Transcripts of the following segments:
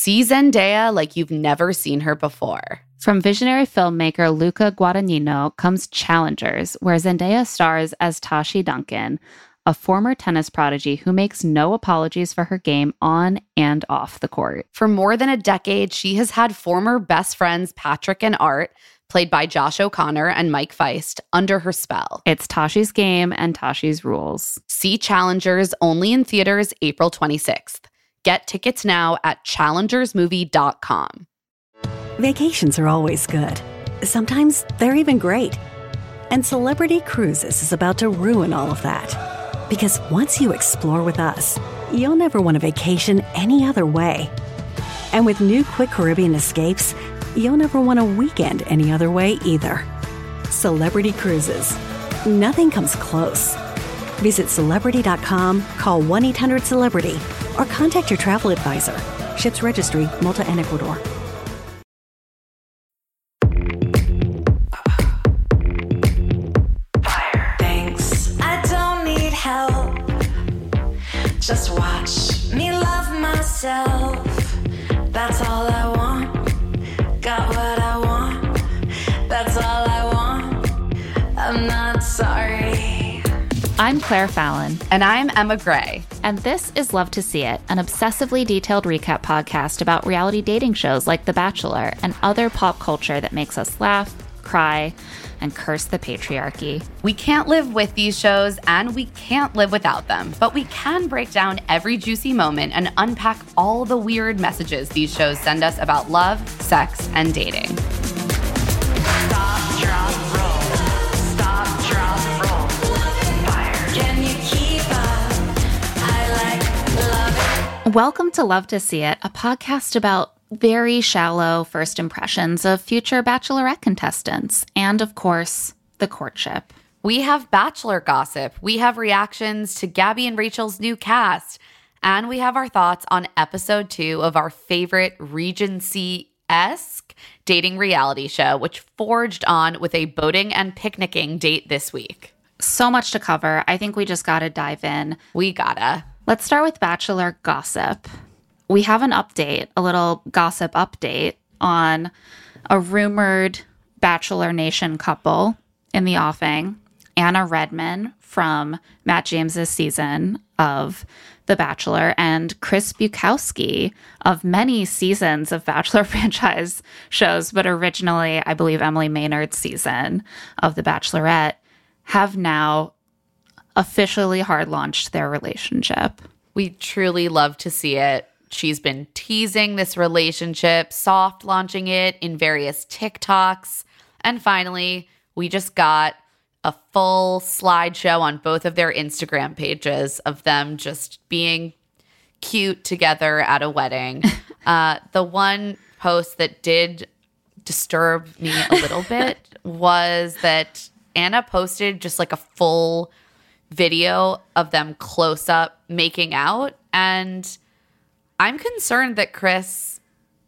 See Zendaya like you've never seen her before. From visionary filmmaker Luca Guadagnino comes Challengers, where Zendaya stars as Tashi Duncan, a former tennis prodigy who makes no apologies for her game on and off the court. For more than a decade, she has had former best friends Patrick and Art, played by Josh O'Connor and Mike Feist, under her spell. It's Tashi's game and Tashi's rules. See Challengers only in theaters April 26th. Get tickets now at challengersmovie.com. Vacations are always good. Sometimes they're even great. And Celebrity Cruises is about to ruin all of that. Because once you explore with us, you'll never want a vacation any other way. And with new Quick Caribbean Escapes, you'll never want a weekend any other way either. Celebrity Cruises. Nothing comes close. Visit Celebrity.com, call 1-800-CELEBRITY, or contact your travel advisor. Ships Registry, Malta and Ecuador. Thanks, I don't need help. Just watch me love myself. That's all I want. Got what I want. That's all I want. I'm not sorry. I'm Claire Fallon. And I'm Emma Gray. And this is Love to See It, an obsessively detailed recap podcast about reality dating shows like The Bachelor and other pop culture that makes us laugh, cry, and curse the patriarchy. We can't live with these shows and we can't live without them, but we can break down every juicy moment and unpack all the weird messages these shows send us about love, sex, and dating. Stop, drop, roll. Stop, drop, roll. Fire. Can you keep up? I love it. Welcome to Love to See It, a podcast about very shallow first impressions of future Bachelorette contestants, and of course, the courtship. We have Bachelor gossip, we have reactions to Gabby and Rachel's new cast, and we have our thoughts on episode 2 of our favorite Regency-esque dating reality show, which forged on with a boating and picnicking date this week. So much to cover. I think we just gotta dive in. We gotta. Let's start with Bachelor gossip. We have an update, a little gossip update on a rumored Bachelor Nation couple in the offing, Anna Redman from Matt James's season of The Bachelor and Chris Bukowski of many seasons of Bachelor franchise shows, but originally, I believe, Emily Maynard's season of The Bachelorette, have now officially hard launched their relationship. We truly love to see it. She's been teasing this relationship, soft launching it in various TikToks. And finally, we just got a full slideshow on both of their Instagram pages of them just being cute together at a wedding. The one post that did disturb me a little bit was that Anna posted just like a full video of them close up making out. And I'm concerned that Chris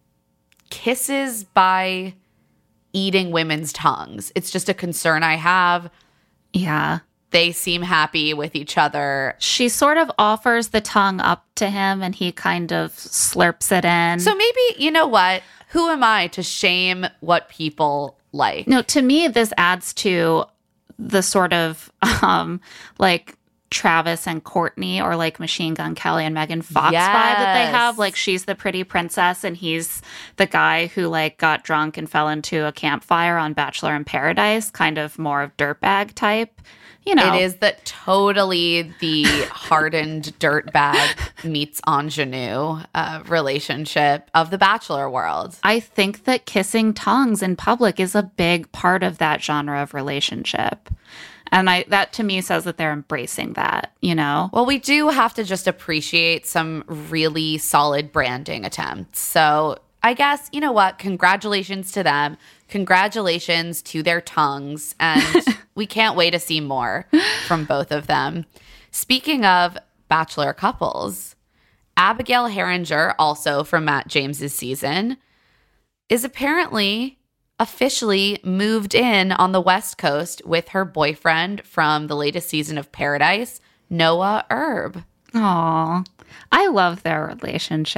kisses by eating women's tongues. It's just a concern I have. Yeah. They seem happy with each other. She sort of offers the tongue up to him and he kind of slurps it in. So maybe, you know what? Who am I to shame what people like? No, to me, this adds to the sort of like Travis and Courtney, or like Machine Gun Kelly and Megan Fox vibe that they have. Like, she's the pretty princess and he's the guy who like got drunk and fell into a campfire on Bachelor in Paradise, kind of more of dirtbag type. You know, it is that totally the hardened dirtbag meets ingenue relationship of the Bachelor world. I think that kissing tongues in public is a big part of that genre of relationship. And that to me says that they're embracing that, you know? Well, we do have to just appreciate some really solid branding attempts. So I guess, you know what? Congratulations to them. Congratulations to their tongues. And we can't wait to see more from both of them. Speaking of Bachelor couples, Abigail Herringer, also from Matt James's season, is apparently officially moved in on the West Coast with her boyfriend from the latest season of Paradise, Noah Erb. Aw, I love their relationship.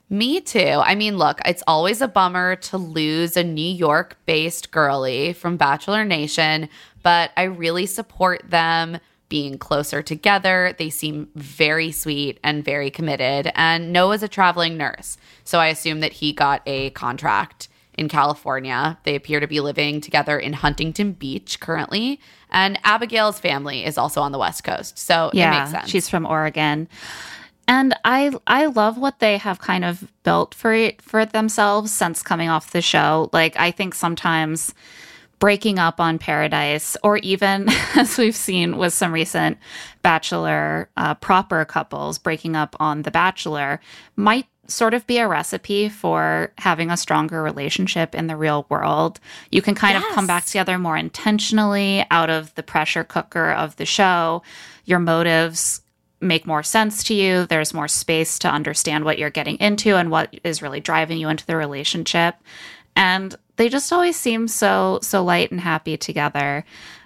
Me too. I mean, look, it's always a bummer to lose a New York-based girly from Bachelor Nation, but I really support them being closer together. They seem very sweet and very committed. And Noah's a traveling nurse, so I assume that he got a contract in California. They appear to be living together in Huntington Beach currently. And Abigail's family is also on the West Coast, so it makes sense. She's from Oregon. And I love what they have kind of built for themselves since coming off the show. Like, I think sometimes breaking up on Paradise, or even as we've seen with some recent Bachelor proper couples breaking up on The Bachelor, might sort of be a recipe for having a stronger relationship in the real world. You can kind of come back together more intentionally out of the pressure cooker of the show. Your motives make more sense to you. There's more space to understand what you're getting into and what is really driving you into the relationship. And they just always seem so light and happy together.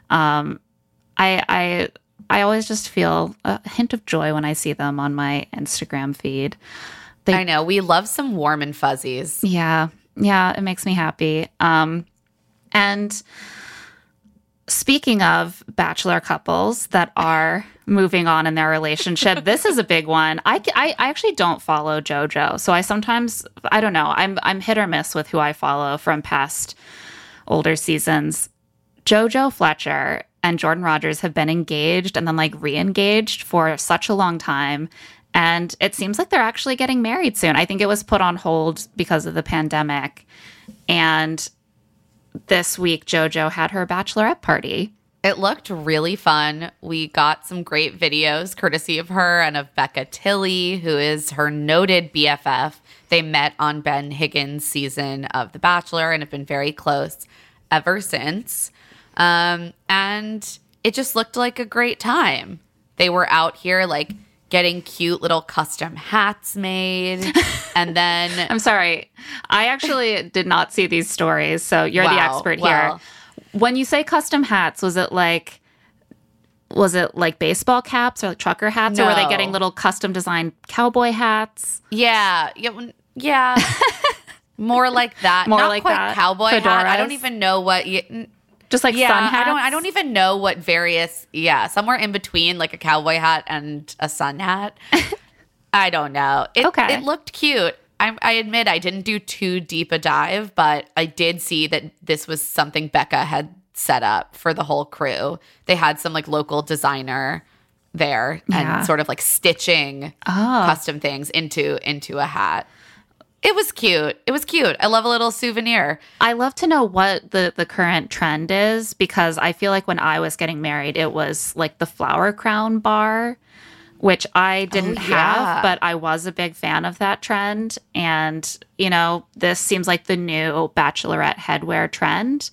I always just feel a hint of joy when I see them on my Instagram feed. I know. We love some warm and fuzzies. Yeah, it makes me happy. And speaking of Bachelor couples that are moving on in their relationship, this is a big one. I actually don't follow JoJo, so I don't know. I'm hit or miss with who I follow from past older seasons. JoJo Fletcher and Jordan Rogers have been engaged and then like re-engaged for such a long time. And it seems like they're actually getting married soon. I think it was put on hold because of the pandemic. And this week, JoJo had her bachelorette party. It looked really fun. We got some great videos courtesy of her and of Becca Tilley, who is her noted BFF. They met on Ben Higgins' season of The Bachelor and have been very close ever since. And it just looked like a great time. They were out here like getting cute little custom hats made. And then I'm sorry, I actually did not see these stories, so you're the expert here. When you say custom hats, was it like baseball caps or like trucker hats? No. Or were they getting little custom designed cowboy hats? Yeah. More like that. More Not like quite that. Cowboy Fedoras? hat. I don't even know what. Just like sun hats? I don't even know what various. Yeah, somewhere in between like a cowboy hat and a sun hat. I don't know. It looked cute. I admit I didn't do too deep a dive, but I did see that this was something Becca had set up for the whole crew. They had some like local designer there and sort of like stitching custom things into a hat. It was cute. I love a little souvenir. I love to know what the current trend is, because I feel like when I was getting married, it was like the flower crown bar, which I didn't have, but I was a big fan of that trend. And, this seems like the new bachelorette headwear trend.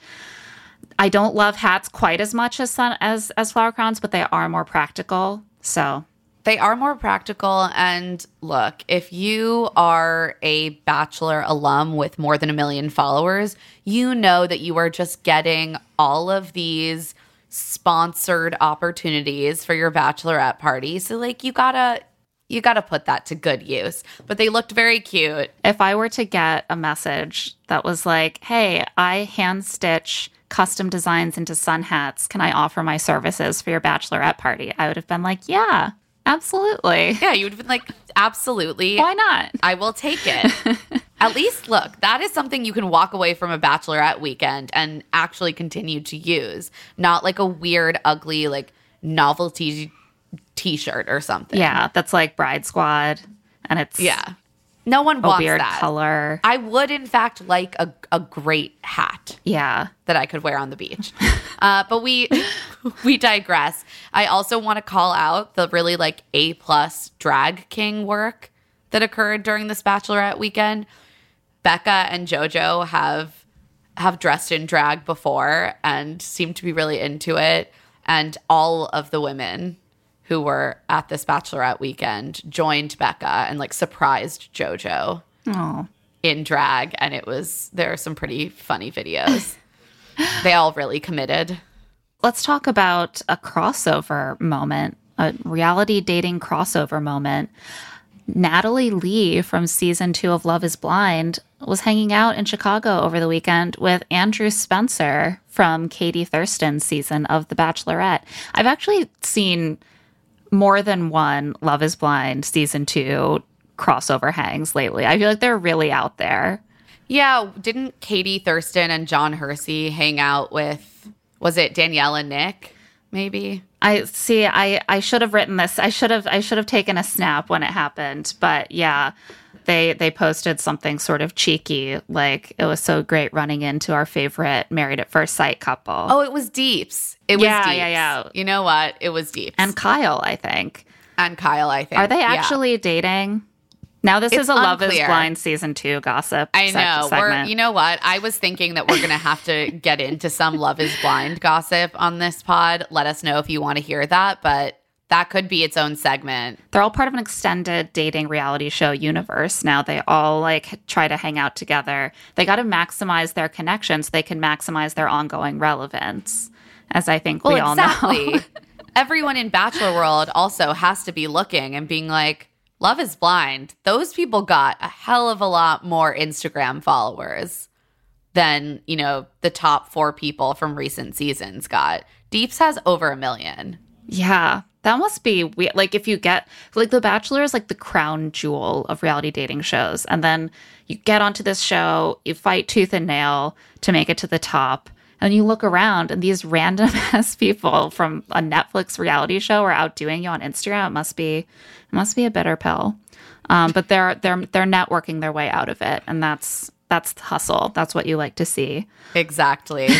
I don't love hats quite as much as flower crowns, but they are more practical. So they are more practical. And look, if you are a Bachelor alum with more than 1 million followers, you know that you are just getting all of these sponsored opportunities for your bachelorette party. So like you gotta put that to good use. But they looked very cute. If I were to get a message that was like, hey, I hand stitch custom designs into sun hats, can I offer my services for your bachelorette party? I would have been like, yeah, absolutely. Yeah, you would have been like, absolutely. Why not? I will take it. At least, look, that is something you can walk away from a bachelorette weekend and actually continue to use. Not like a weird, ugly, like novelty t-shirt or something. Yeah, that's like Bride Squad. And it's no one wants a weird that. Color. I would, in fact, like a great hat. Yeah. That I could wear on the beach. But we digress. I also want to call out the really like A+ drag king work that occurred during this bachelorette weekend. Becca and JoJo have dressed in drag before and seem to be really into it. And all of the women who were at this bachelorette weekend joined Becca and like surprised JoJo in drag. And there are some pretty funny videos. They all really committed. Let's talk about a crossover moment, a reality dating crossover moment. Natalie Lee from season 2 of Love is Blind was hanging out in Chicago over the weekend with Andrew Spencer from Katie Thurston's season of The Bachelorette. I've actually seen more than one Love is Blind season 2 crossover hangs lately. I feel like they're really out there. Yeah, didn't Katie Thurston and John Hersey hang out with, was it Danielle and Nick, maybe? I should have written this. I should have taken a snap when it happened. But yeah, they posted something sort of cheeky, like it was so great running into our favorite Married at First Sight couple. Oh, it was Deeps. It was Deeps. Yeah. You know what? It was Deeps. And Kyle, I think. Are they actually dating? Now this is a Love is Blind season 2 gossip. I know. Segment. You know what? I was thinking that we're going to have to get into some Love is Blind gossip on this pod. Let us know if you want to hear that, but that could be its own segment. They're all part of an extended dating reality show universe. Now they all like try to hang out together. They got to maximize their connections so they can maximize their ongoing relevance, as I think we all know. Everyone in Bachelor World also has to be looking and being like, Love is Blind. Those people got a hell of a lot more Instagram followers than, the top 4 people from recent seasons got. Deeps has over 1 million. Yeah, that must be weird. Like if you get, like The Bachelor is like the crown jewel of reality dating shows. And then you get onto this show, you fight tooth and nail to make it to the top. And you look around and these random ass people from a Netflix reality show are outdoing you on Instagram. It must be a bitter pill. But they're networking their way out of it. And that's hustle. That's what you like to see. Exactly.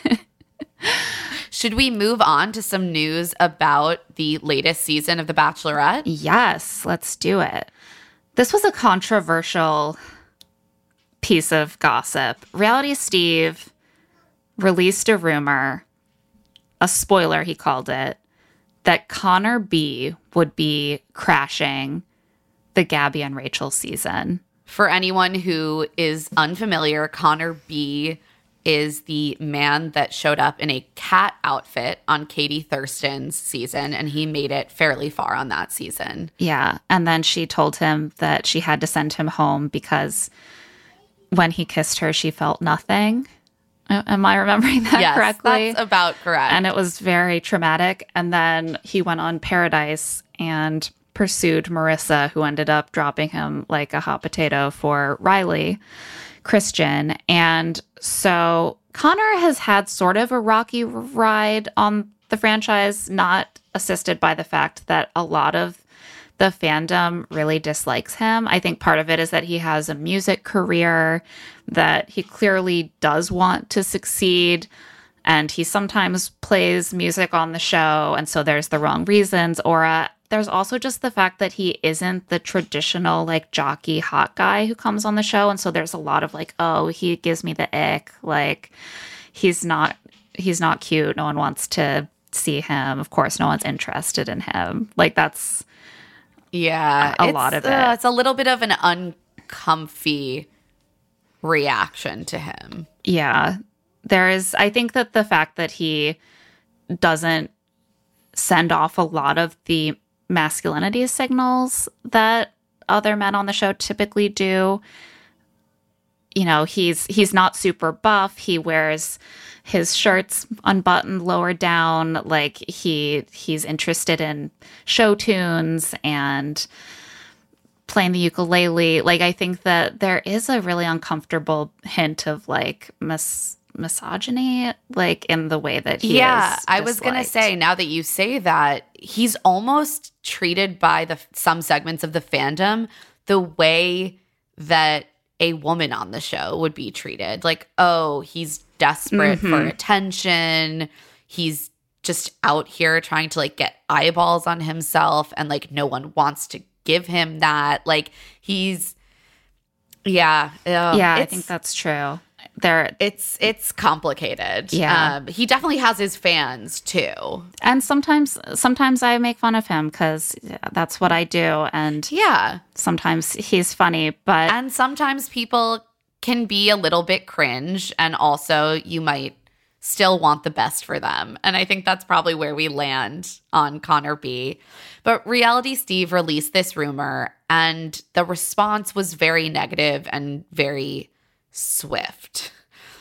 Should we move on to some news about the latest season of The Bachelorette? Yes, let's do it. This was a controversial piece of gossip. Reality Steve released a rumor, a spoiler he called it, that Connor B would be crashing the Gabby and Rachel season. For anyone who is unfamiliar, Connor B is the man that showed up in a cat outfit on Katie Thurston's season, and he made it fairly far on that season. Yeah, and then she told him that she had to send him home because when he kissed her, she felt nothing. Am I remembering that correctly? Yes, that's about correct. And it was very traumatic. And then he went on Paradise and pursued Marissa, who ended up dropping him like a hot potato for Riley Christian. And so Connor has had sort of a rocky ride on the franchise, not assisted by the fact that a lot of the fandom really dislikes him. I think part of it is that he has a music career, that he clearly does want to succeed, and he sometimes plays music on the show, and so there's the wrong reasons. Or there's also just the fact that he isn't the traditional like jockey hot guy who comes on the show, and so there's a lot of like, oh, he gives me the ick, like he's not cute, no one wants to see him, of course no one's interested in him. Like that's a lot of it. It's a little bit of an uncomfy reaction to him. Yeah. I think that the fact that he doesn't send off a lot of the masculinity signals that other men on the show typically do. He's not super buff. He wears his shirts unbuttoned lower down. Like he's interested in show tunes and playing the ukulele. Like I think that there is a really uncomfortable hint of like misogyny, like in the way that he is. Yeah, I was gonna say, now that you say that, he's almost treated by some segments of the fandom the way that a woman on the show would be treated. Like, oh, he's desperate for attention. He's just out here trying to like get eyeballs on himself, and like no one wants to give him that. Like I think that's true. It's complicated. Yeah. He definitely has his fans too. And sometimes I make fun of him because that's what I do. And yeah, sometimes he's funny, and sometimes people can be a little bit cringe, and also you might still want the best for them. And I think that's probably where we land on Connor B. But Reality Steve released this rumor, and the response was very negative and very swift.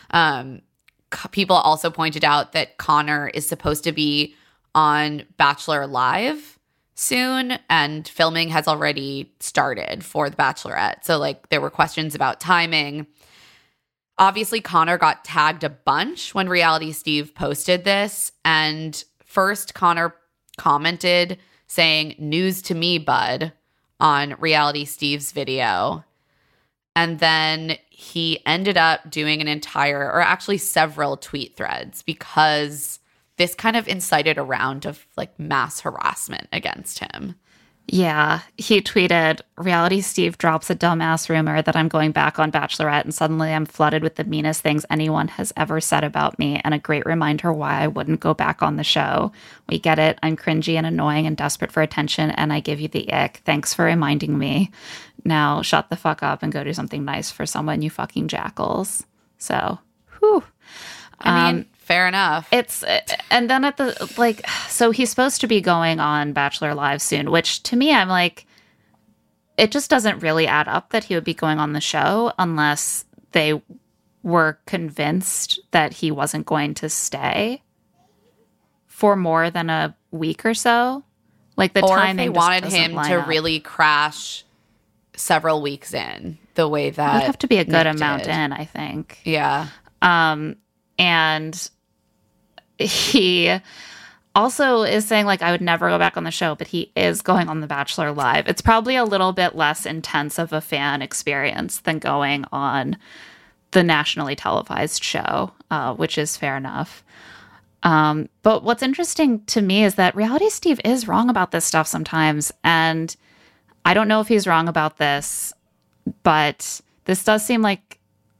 People also pointed out that Connor is supposed to be on Bachelor Live soon, and filming has already started for The Bachelorette. So, like, there were questions about timing. Obviously, Connor got tagged a bunch when Reality Steve posted this. And first, Connor commented saying, "News to me, bud," on Reality Steve's video. And then he ended up doing an entire, or actually several tweet threads, because this kind of incited a round of like mass harassment against him. Yeah, he tweeted, "Reality Steve drops a dumbass rumor that I'm going back on Bachelorette, and suddenly I'm flooded with the meanest things anyone has ever said about me, and a great reminder why I wouldn't go back on the show. We get it. I'm cringy and annoying and desperate for attention, and I give you the ick. Thanks for reminding me. Now shut the fuck up and go do something nice for someone, you fucking jackals." So, whew. I mean, fair enough. And then at the, like, so he's supposed to be going on Bachelor Live soon, which to me, I'm like, it just doesn't really add up that he would be going on the show unless they were convinced that he wasn't going to stay for more than a week or so. Like, the timing, or if they wanted him to really crash several weeks in, the way that it would have to be a good Nick amount did. in, I think. Yeah. And he also is saying, like, I would never go back on the show, but he is going on The Bachelor Live. It's probably a little bit less intense of a fan experience than going on the nationally televised show, which is fair enough. But what's interesting to me is that Reality Steve is wrong about this stuff sometimes. And I don't know if he's wrong about this, but this does seem like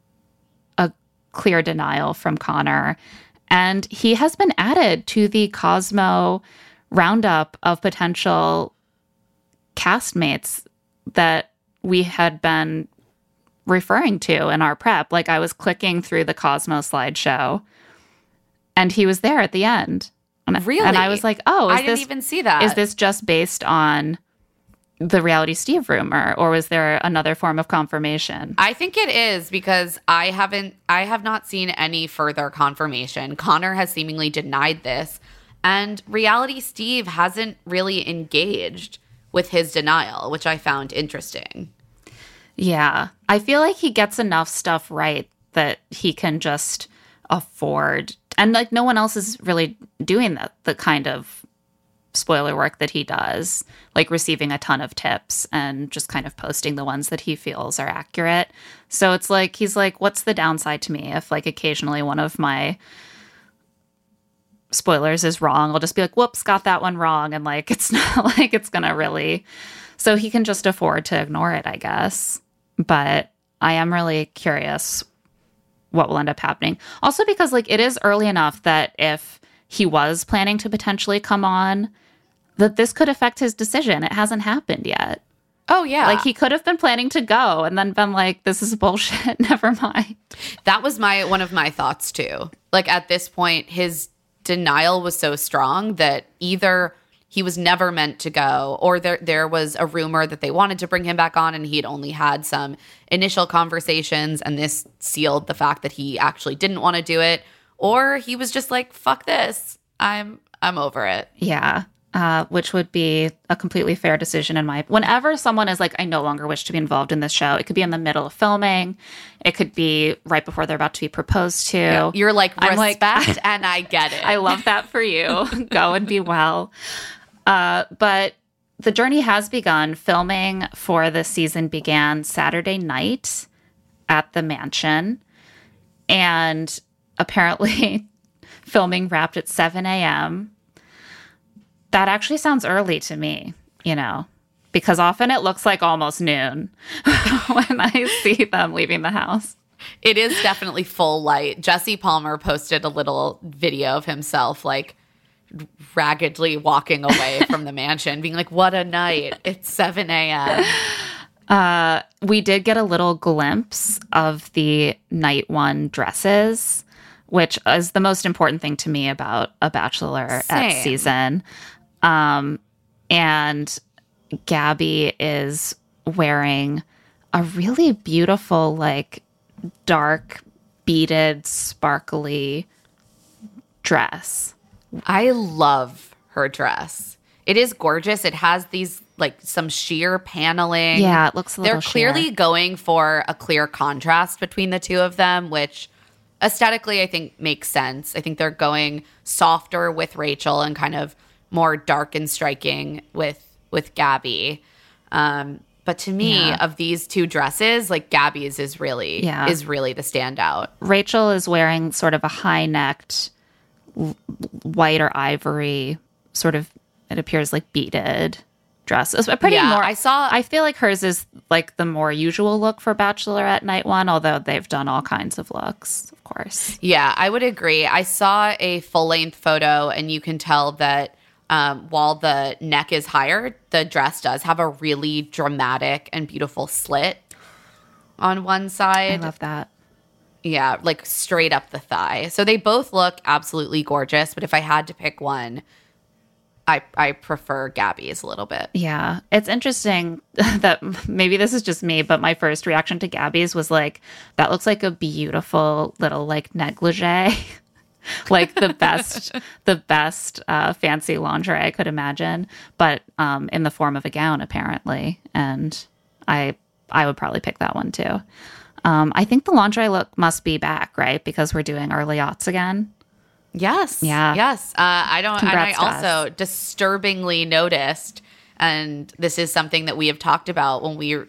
a clear denial from Connor. And he has been added to the Cosmo roundup of potential castmates that we had been referring to in our prep. Like, I was clicking through the Cosmo slideshow, and he was there at the end. Really? And I was like, oh, I didn't even see that. Is this just based on the Reality Steve rumor, or was there another form of confirmation? I think it is, because I have not seen any further confirmation. Connor has seemingly denied this, and Reality Steve hasn't really engaged with his denial, which I found interesting. Yeah. I feel like he gets enough stuff right that he can just afford, and like no one else is really doing the kind of spoiler work that he does, like receiving a ton of tips and just kind of posting the ones that he feels are accurate. So it's like, he's like, what's the downside to me if like occasionally one of my spoilers is wrong? I'll just be like, whoops, got that one wrong. And like, it's not like it's gonna really, so he can just afford to ignore it, I guess. But I am really curious what will end up happening. Also because like it is early enough that if he was planning to potentially come on, that this could affect his decision. It hasn't happened yet. Oh, yeah. Like, he could have been planning to go and then been like, this is bullshit. Never mind. That was one of my thoughts, too. Like, at this point, his denial was so strong that either he was never meant to go, or there was a rumor that they wanted to bring him back on and he had only had some initial conversations, and this sealed the fact that he actually didn't want to do it, or he was just like, fuck this. I'm over it. Yeah. Which would be a completely fair decision in my... Whenever someone is like, I no longer wish to be involved in this show, it could be in the middle of filming. It could be right before they're about to be proposed to. Yeah, you're like, I'm respect, and I get it. I love that for you. Go and be well. But the journey has begun. Filming for the season began Saturday night at the mansion. And apparently filming wrapped at 7 a.m., that actually sounds early to me, you know, because often it looks like almost noon when I see them leaving the house. It is definitely full light. Jesse Palmer posted a little video of himself, like, raggedly walking away from the mansion, being like, what a night. It's 7 a.m. We did get a little glimpse of the night one dresses, which is the most important thing to me about a Bachelorette Same. season. And Gabby is wearing a really beautiful, like, dark, beaded, sparkly dress. I love her dress. It is gorgeous. It has these, like, some sheer paneling. Yeah, it looks a little They're clearly sheer. going for a clear contrast between the two of them, which aesthetically I think makes sense. I think they're going softer with Rachel and kind of more dark and striking with Gabby. But to me, of these two dresses, like, Gabby's is really the standout. Rachel is wearing sort of a high-necked white or ivory sort of, it appears like beaded dress. It's pretty more. I feel like hers is like the more usual look for Bachelorette night one, although they've done all kinds of looks, of course. Yeah, I would agree. I saw a full-length photo, and you can tell that while the neck is higher, the dress does have a really dramatic and beautiful slit on one side. I love that. Yeah, like straight up the thigh. So they both look absolutely gorgeous, but if I had to pick one, I prefer Gabby's a little bit. Yeah. It's interesting that maybe this is just me, but my first reaction to Gabby's was like, that looks like a beautiful little like negligee. Like the best fancy lingerie I could imagine, but in the form of a gown apparently. And I would probably pick that one too. I think the lingerie look must be back, right? Because we're doing early aughts again. Yes. Yeah. Yes. I Congrats to also disturbingly noticed, and this is something that we have talked about when we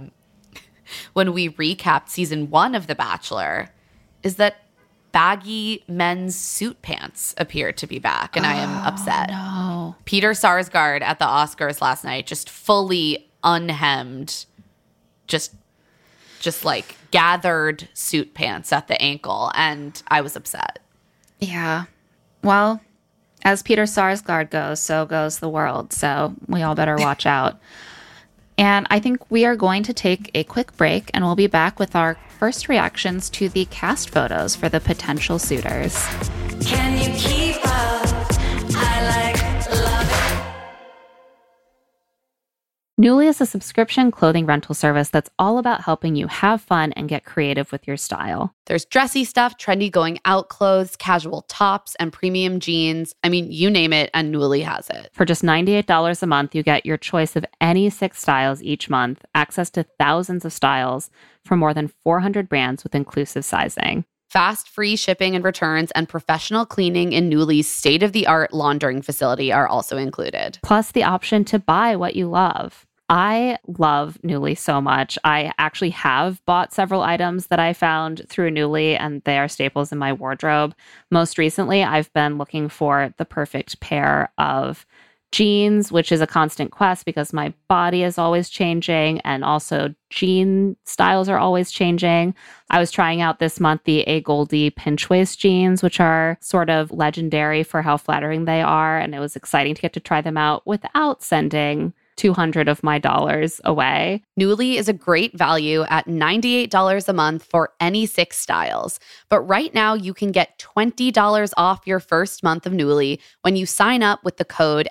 recapped season 1 of The Bachelor, is that baggy men's suit pants appear to be back, and I am upset. No. Peter Sarsgaard at the Oscars last night, just fully unhemmed, just like gathered suit pants at the ankle, and I was upset. Yeah. Well, as Peter Sarsgaard goes, so goes the world. So we all better watch out. And I think we are going to take a quick break, and we'll be back with our first reactions to the cast photos for the potential suitors. Can you keep up? I love it. Nuuly is a subscription clothing rental service that's all about helping you have fun and get creative with your style. There's dressy stuff, trendy going out clothes, casual tops, and premium jeans. I mean, you name it, and Nuuly has it. For just $98 a month, you get your choice of any 6 styles each month, access to thousands of styles from more than 400 brands with inclusive sizing. Fast, free shipping and returns, and professional cleaning in Nuuly's state-of-the-art laundering facility are also included. Plus the option to buy what you love. I love Nuuly so much. I actually have bought several items that I found through Nuuly, and they are staples in my wardrobe. Most recently, I've been looking for the perfect pair of jeans, which is a constant quest because my body is always changing, and also jean styles are always changing. I was trying out this month the A. Goldie pinch waist jeans, which are sort of legendary for how flattering they are, and it was exciting to get to try them out without sending $200 of my dollars away. Nuuly is a great value at $98 a month for any 6 styles. But right now, you can get $20 off your first month of Nuuly when you sign up with the code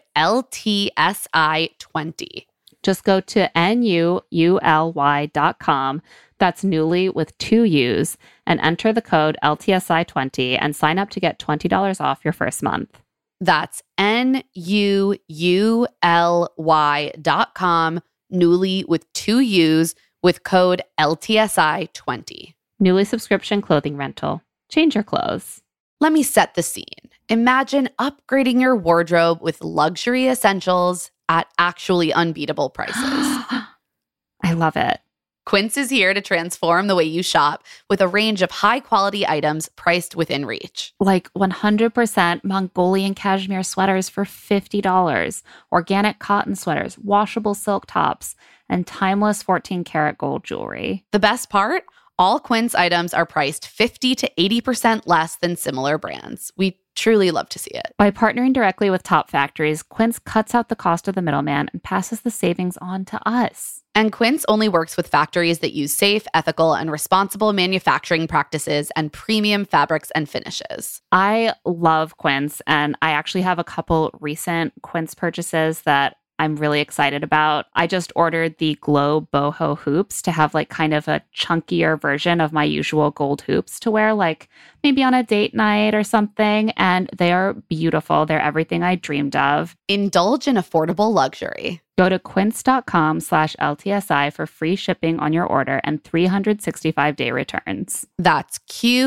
LTSI20. Just go to NUULY.com. That's Nuuly with 2 U's, and enter the code LTSI20 and sign up to get $20 off your first month. That's NUULY.com, Nuuly with 2 U's, with code LTSI20. Nuuly subscription clothing rental. Change your clothes. Let me set the scene. Imagine upgrading your wardrobe with luxury essentials at actually unbeatable prices. I love it. Quince is here to transform the way you shop with a range of high-quality items priced within reach. Like 100% Mongolian cashmere sweaters for $50, organic cotton sweaters, washable silk tops, and timeless 14-karat gold jewelry. The best part? All Quince items are priced 50 to 80% less than similar brands. We truly love to see it. By partnering directly with top factories, Quince cuts out the cost of the middleman and passes the savings on to us. And Quince only works with factories that use safe, ethical, and responsible manufacturing practices and premium fabrics and finishes. I love Quince, and I actually have a couple recent Quince purchases that I'm really excited about. I just ordered the Glow Boho hoops to have like kind of a chunkier version of my usual gold hoops to wear like maybe on a date night or something. And they are beautiful. They're everything I dreamed of. Indulge in affordable luxury. Go to quince.com/LTSI for free shipping on your order and 365-day returns. That's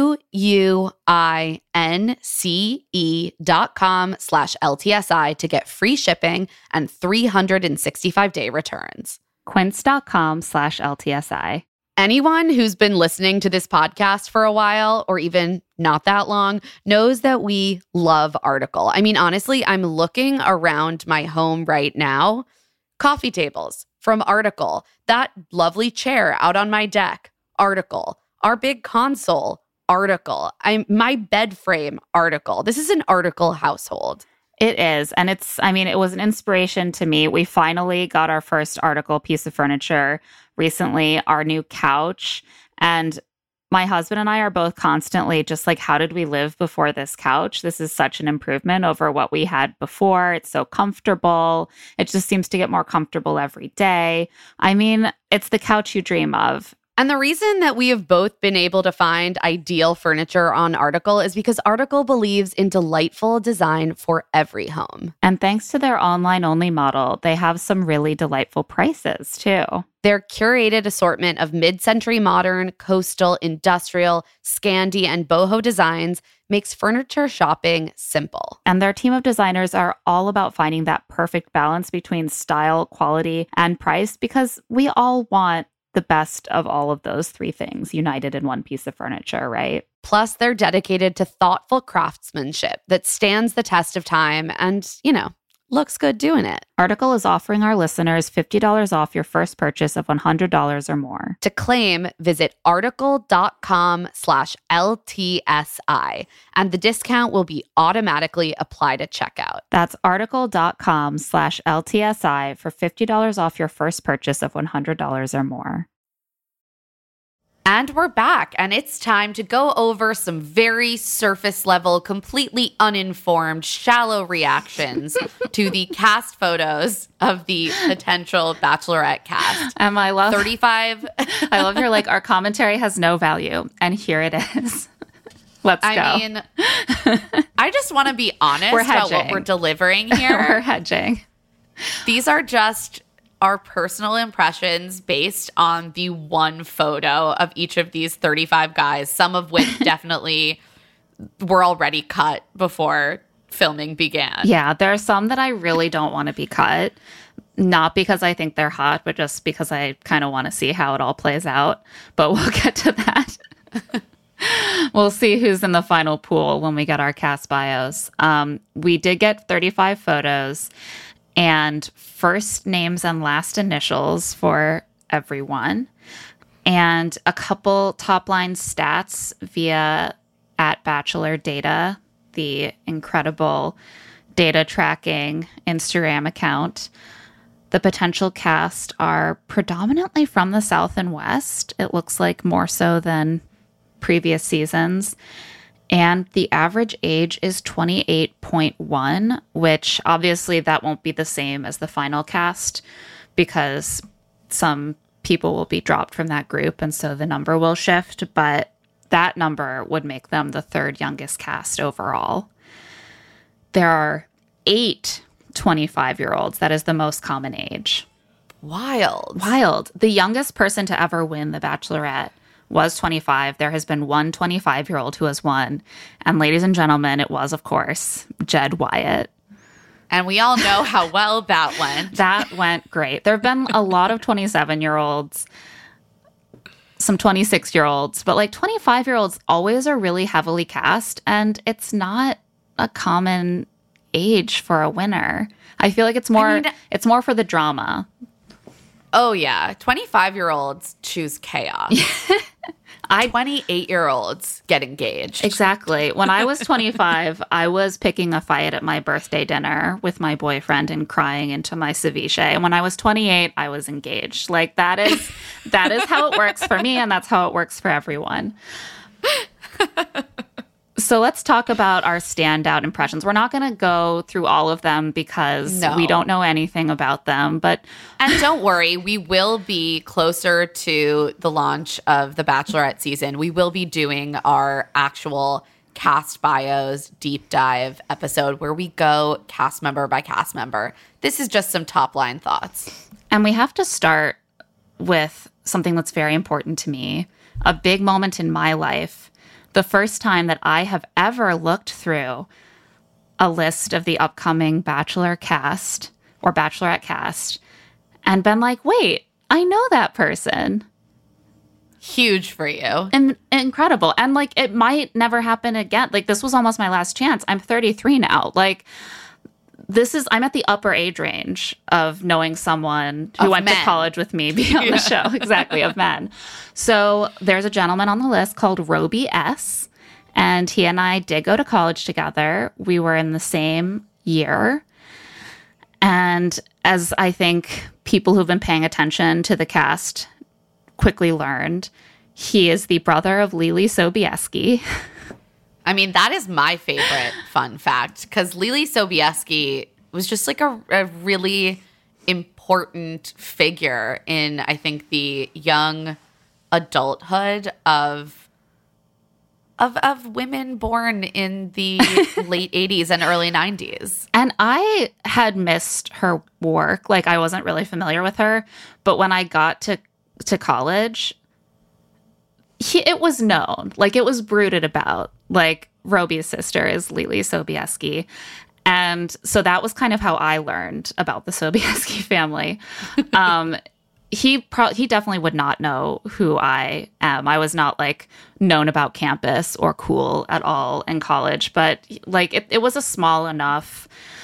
QUINCE.com/LTSI to get free shipping and 365-day returns. Quince.com/LTSI. Anyone who's been listening to this podcast for a while, or even not that long, knows that we love Article. I mean, honestly, I'm looking around my home right now. Coffee tables from Article. That lovely chair out on my deck. Article. Our big console. Article. My bed frame. Article. This is an Article household. It is. And it was an inspiration to me. We finally got our first Article piece of furniture recently, our new couch. And my husband and I are both constantly just like, how did we live before this couch? This is such an improvement over what we had before. It's so comfortable. It just seems to get more comfortable every day. I mean, it's the couch you dream of. And the reason that we have both been able to find ideal furniture on Article is because Article believes in delightful design for every home. And thanks to their online-only model, they have some really delightful prices, too. Their curated assortment of mid-century modern, coastal, industrial, Scandi, and boho designs makes furniture shopping simple. And their team of designers are all about finding that perfect balance between style, quality, and price, because we all want the best of all of those three things united in one piece of furniture, right? Plus, they're dedicated to thoughtful craftsmanship that stands the test of time and, looks good doing it. Article is offering our listeners $50 off your first purchase of $100 or more. To claim, visit article.com/LTSI, and the discount will be automatically applied at checkout. That's article.com/LTSI for $50 off your first purchase of $100 or more. And we're back, and it's time to go over some very surface level, completely uninformed, shallow reactions to the cast photos of the potential Bachelorette cast. I love 35. I love your our commentary has no value, and here it is. Let's go. I mean, I just want to be honest about what we're delivering here. We're hedging. These are just our personal impressions based on the one photo of each of these 35 guys, some of which definitely were already cut before filming began. Yeah, there are some that I really don't want to be cut. Not because I think they're hot, but just because I kind of want to see how it all plays out. But we'll get to that. We'll see who's in the final pool when we get our cast bios. We did get 35 photos and first names and last initials for everyone, and a couple top line stats via @BachelorData, the incredible data tracking Instagram account. The potential cast are predominantly from the South and West. It looks like more so than previous seasons. And the average age is 28.1, which obviously that won't be the same as the final cast because some people will be dropped from that group, and so the number will shift, but that number would make them the third youngest cast overall. There are 8 25-year-olds. That is the most common age. Wild. The youngest person to ever win The Bachelorette was 25. There has been one 25-year-old who has won. And ladies and gentlemen, it was, of course, Jed Wyatt. And we all know how well that went. That went great. There have been a lot of 27-year-olds, some 26-year-olds, but 25-year-olds always are really heavily cast, and it's not a common age for a winner. I feel like it's more for the drama. Oh, yeah. 25-year-olds choose chaos. 28-year-olds get engaged. Exactly. When I was 25, I was picking a fight at my birthday dinner with my boyfriend and crying into my ceviche. And when I was 28, I was engaged. Like that is how it works for me, and that's how it works for everyone. So let's talk about our standout impressions. We're not going to go through all of them because we don't know anything about them, but and don't worry, we will be closer to the launch of the Bachelorette season. We will be doing our actual cast bios deep dive episode where we go cast member by cast member. This is just some top line thoughts. And we have to start with something that's very important to me, a big moment in my life. The first time that I have ever looked through a list of the upcoming Bachelor cast or Bachelorette cast and been like, wait, I know that person. Huge for you. And incredible. And like, it might never happen again. Like, this was almost my last chance. I'm 33 now. Like, I'm at the upper age range of knowing someone who went to college with me beyond the show. Exactly, of men. So there's a gentleman on the list called Roby S. And he and I did go to college together. We were in the same year. And as I think people who've been paying attention to the cast quickly learned, he is the brother of Lily Sobieski. I mean, that is my favorite fun fact because Lily Sobieski was just like a really important figure in, I think, the young adulthood of women born in the late 80s and early 90s. And I had missed her work. Like, I wasn't really familiar with her. But when I got to college, it was known. Like, it was brooded about. Like, Roby's sister is Lily Sobieski. And so that was kind of how I learned about the Sobieski family. He definitely would not know who I am. I was not, like, known about campus or cool at all in college. But, like, it was a small enough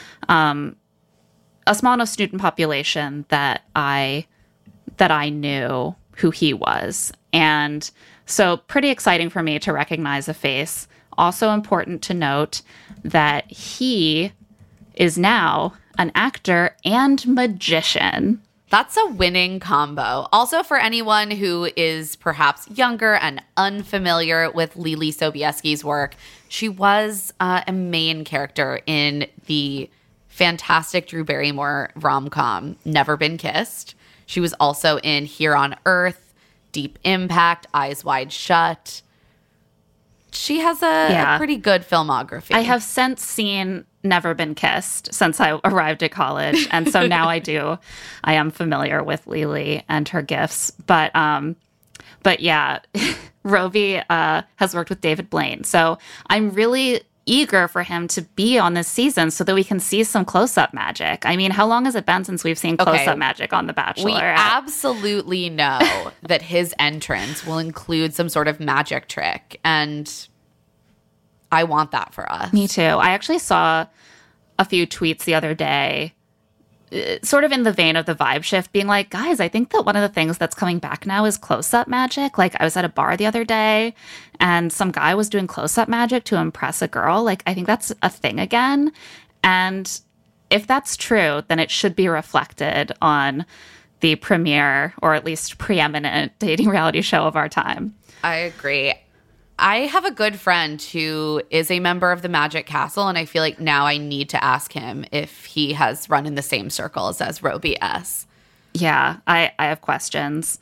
student population that I knew who he was. And so pretty exciting for me to recognize a face. Also important to note that he is now an actor and magician. That's a winning combo. Also, for anyone who is perhaps younger and unfamiliar with Lily Sobieski's work, she was a main character in the fantastic Drew Barrymore rom-com Never Been Kissed. She was also in Here on Earth, Deep Impact, Eyes Wide Shut. She has a pretty good filmography. I have since seen Never Been Kissed since I arrived at college. And so now I am familiar with Lily and her gifts. But yeah, Roby has worked with David Blaine. So I'm really eager for him to be on this season so that we can see some close-up magic. I mean, how long has it been since we've seen close-up magic on The Bachelor? We absolutely know that his entrance will include some sort of magic trick, and I want that for us. Me too. I actually saw a few tweets the other day, sort of in the vein of the vibe shift, being like, guys, I think that one of the things that's coming back now is close-up magic. Like, I was at a bar the other day and some guy was doing close-up magic to impress a girl. Like, I think that's a thing again. And if that's true, then it should be reflected on the premier, or at least preeminent, dating reality show of our time. I agree. I have a good friend who is a member of the Magic Castle, and I feel like now I need to ask him if he has run in the same circles as Roby S. Yeah, I have questions.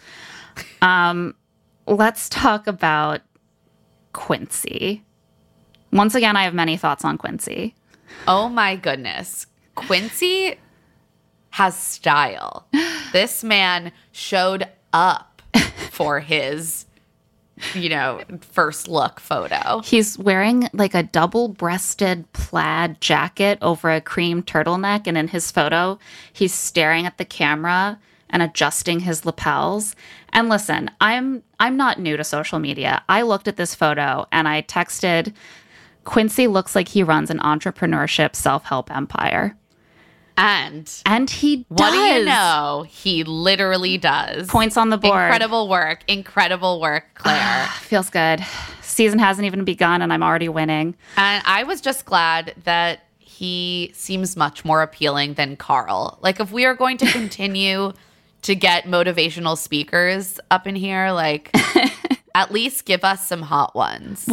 Let's talk about Quincy. Once again, I have many thoughts on Quincy. Oh my goodness. Quincy has style. This man showed up for his first look photo. He's wearing like a double-breasted plaid jacket over a cream turtleneck, and in his photo, he's staring at the camera and adjusting his lapels. And listen, I'm not new to social media. I looked at this photo and I texted, Quincy looks like he runs an entrepreneurship self-help empire. And he does. what do you know? He literally does. Points on the board. Incredible work, Claire. Feels good. Season hasn't even begun and I'm already winning. And I was just glad that he seems much more appealing than Carl. Like, if we are going to continue to get motivational speakers up in here, like, at least give us some hot ones.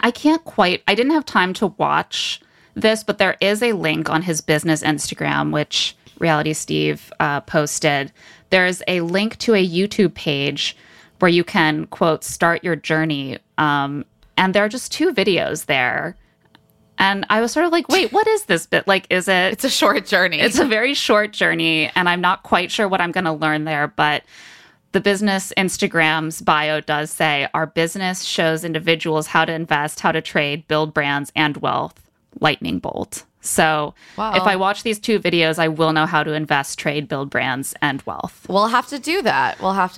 I didn't have time to watch this, but there is a link on his business Instagram, which Reality Steve posted. There's a link to a YouTube page where you can, quote, start your journey. And there are just 2 videos there. And I was sort of like, wait, what is this bit? Like, is it? It's a short journey. It's a very short journey. And I'm not quite sure what I'm going to learn there. But the business Instagram's bio does say, our business shows individuals how to invest, how to trade, build brands, and wealth. Lightning bolt. So if I watch these 2 videos, I will know how to invest, trade, build brands, and wealth. We'll have to do that.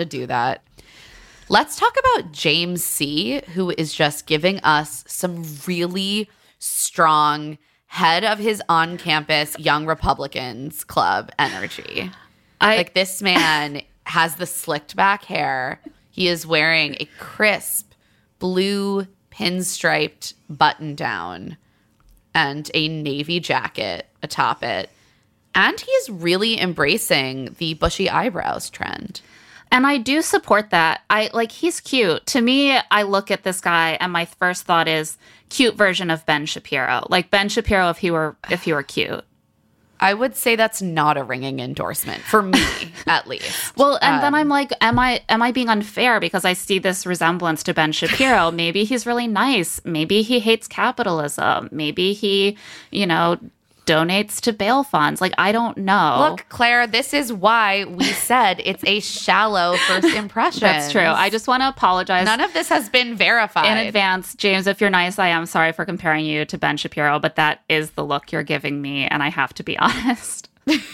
Let's talk about James C., who is just giving us some really strong head of his on-campus Young Republicans Club energy. Like, this man has the slicked back hair. He is wearing a crisp blue pinstriped button down and a navy jacket atop it. And he is really embracing the bushy eyebrows trend. And I do support that. He's cute. To me, I look at this guy and my first thought is cute version of Ben Shapiro. Like Ben Shapiro if he were cute. I would say that's not a ringing endorsement for me, at least. Well, and then I'm like, am I being unfair because I see this resemblance to Ben Shapiro? Maybe he's really nice. Maybe he hates capitalism. Maybe he, donates to bail funds. Like, I don't know. Look, Claire, this is why we said it's a shallow first impression. That's true. I just want to apologize. None of this has been verified. In advance, James, if you're nice, I am sorry for comparing you to Ben Shapiro, but that is the look you're giving me, and I have to be honest.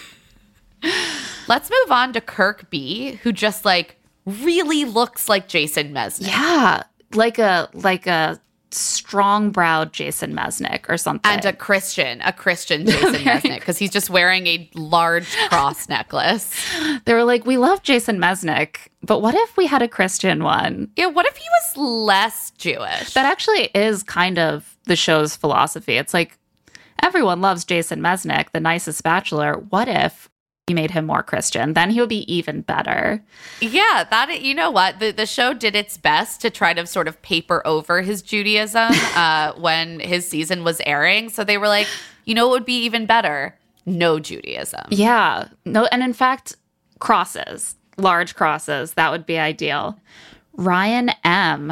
Let's move on to Kirk B., who just, really looks like Jason Mesnick. Yeah, like a strong-browed Jason Mesnick or something. And a Christian Jason Mesnick, because he's just wearing a large cross necklace. They were like, we love Jason Mesnick, but what if we had a Christian one? Yeah, what if he was less Jewish? That actually is kind of the show's philosophy. It's like, everyone loves Jason Mesnick, the nicest bachelor. What if you made him more Christian? Then he would be even better. Yeah, you know what? The show did its best to try to sort of paper over his Judaism when his season was airing. So they were like, what would be even better? No Judaism. Yeah. No, and in fact, crosses, large crosses, that would be ideal. Ryan M.,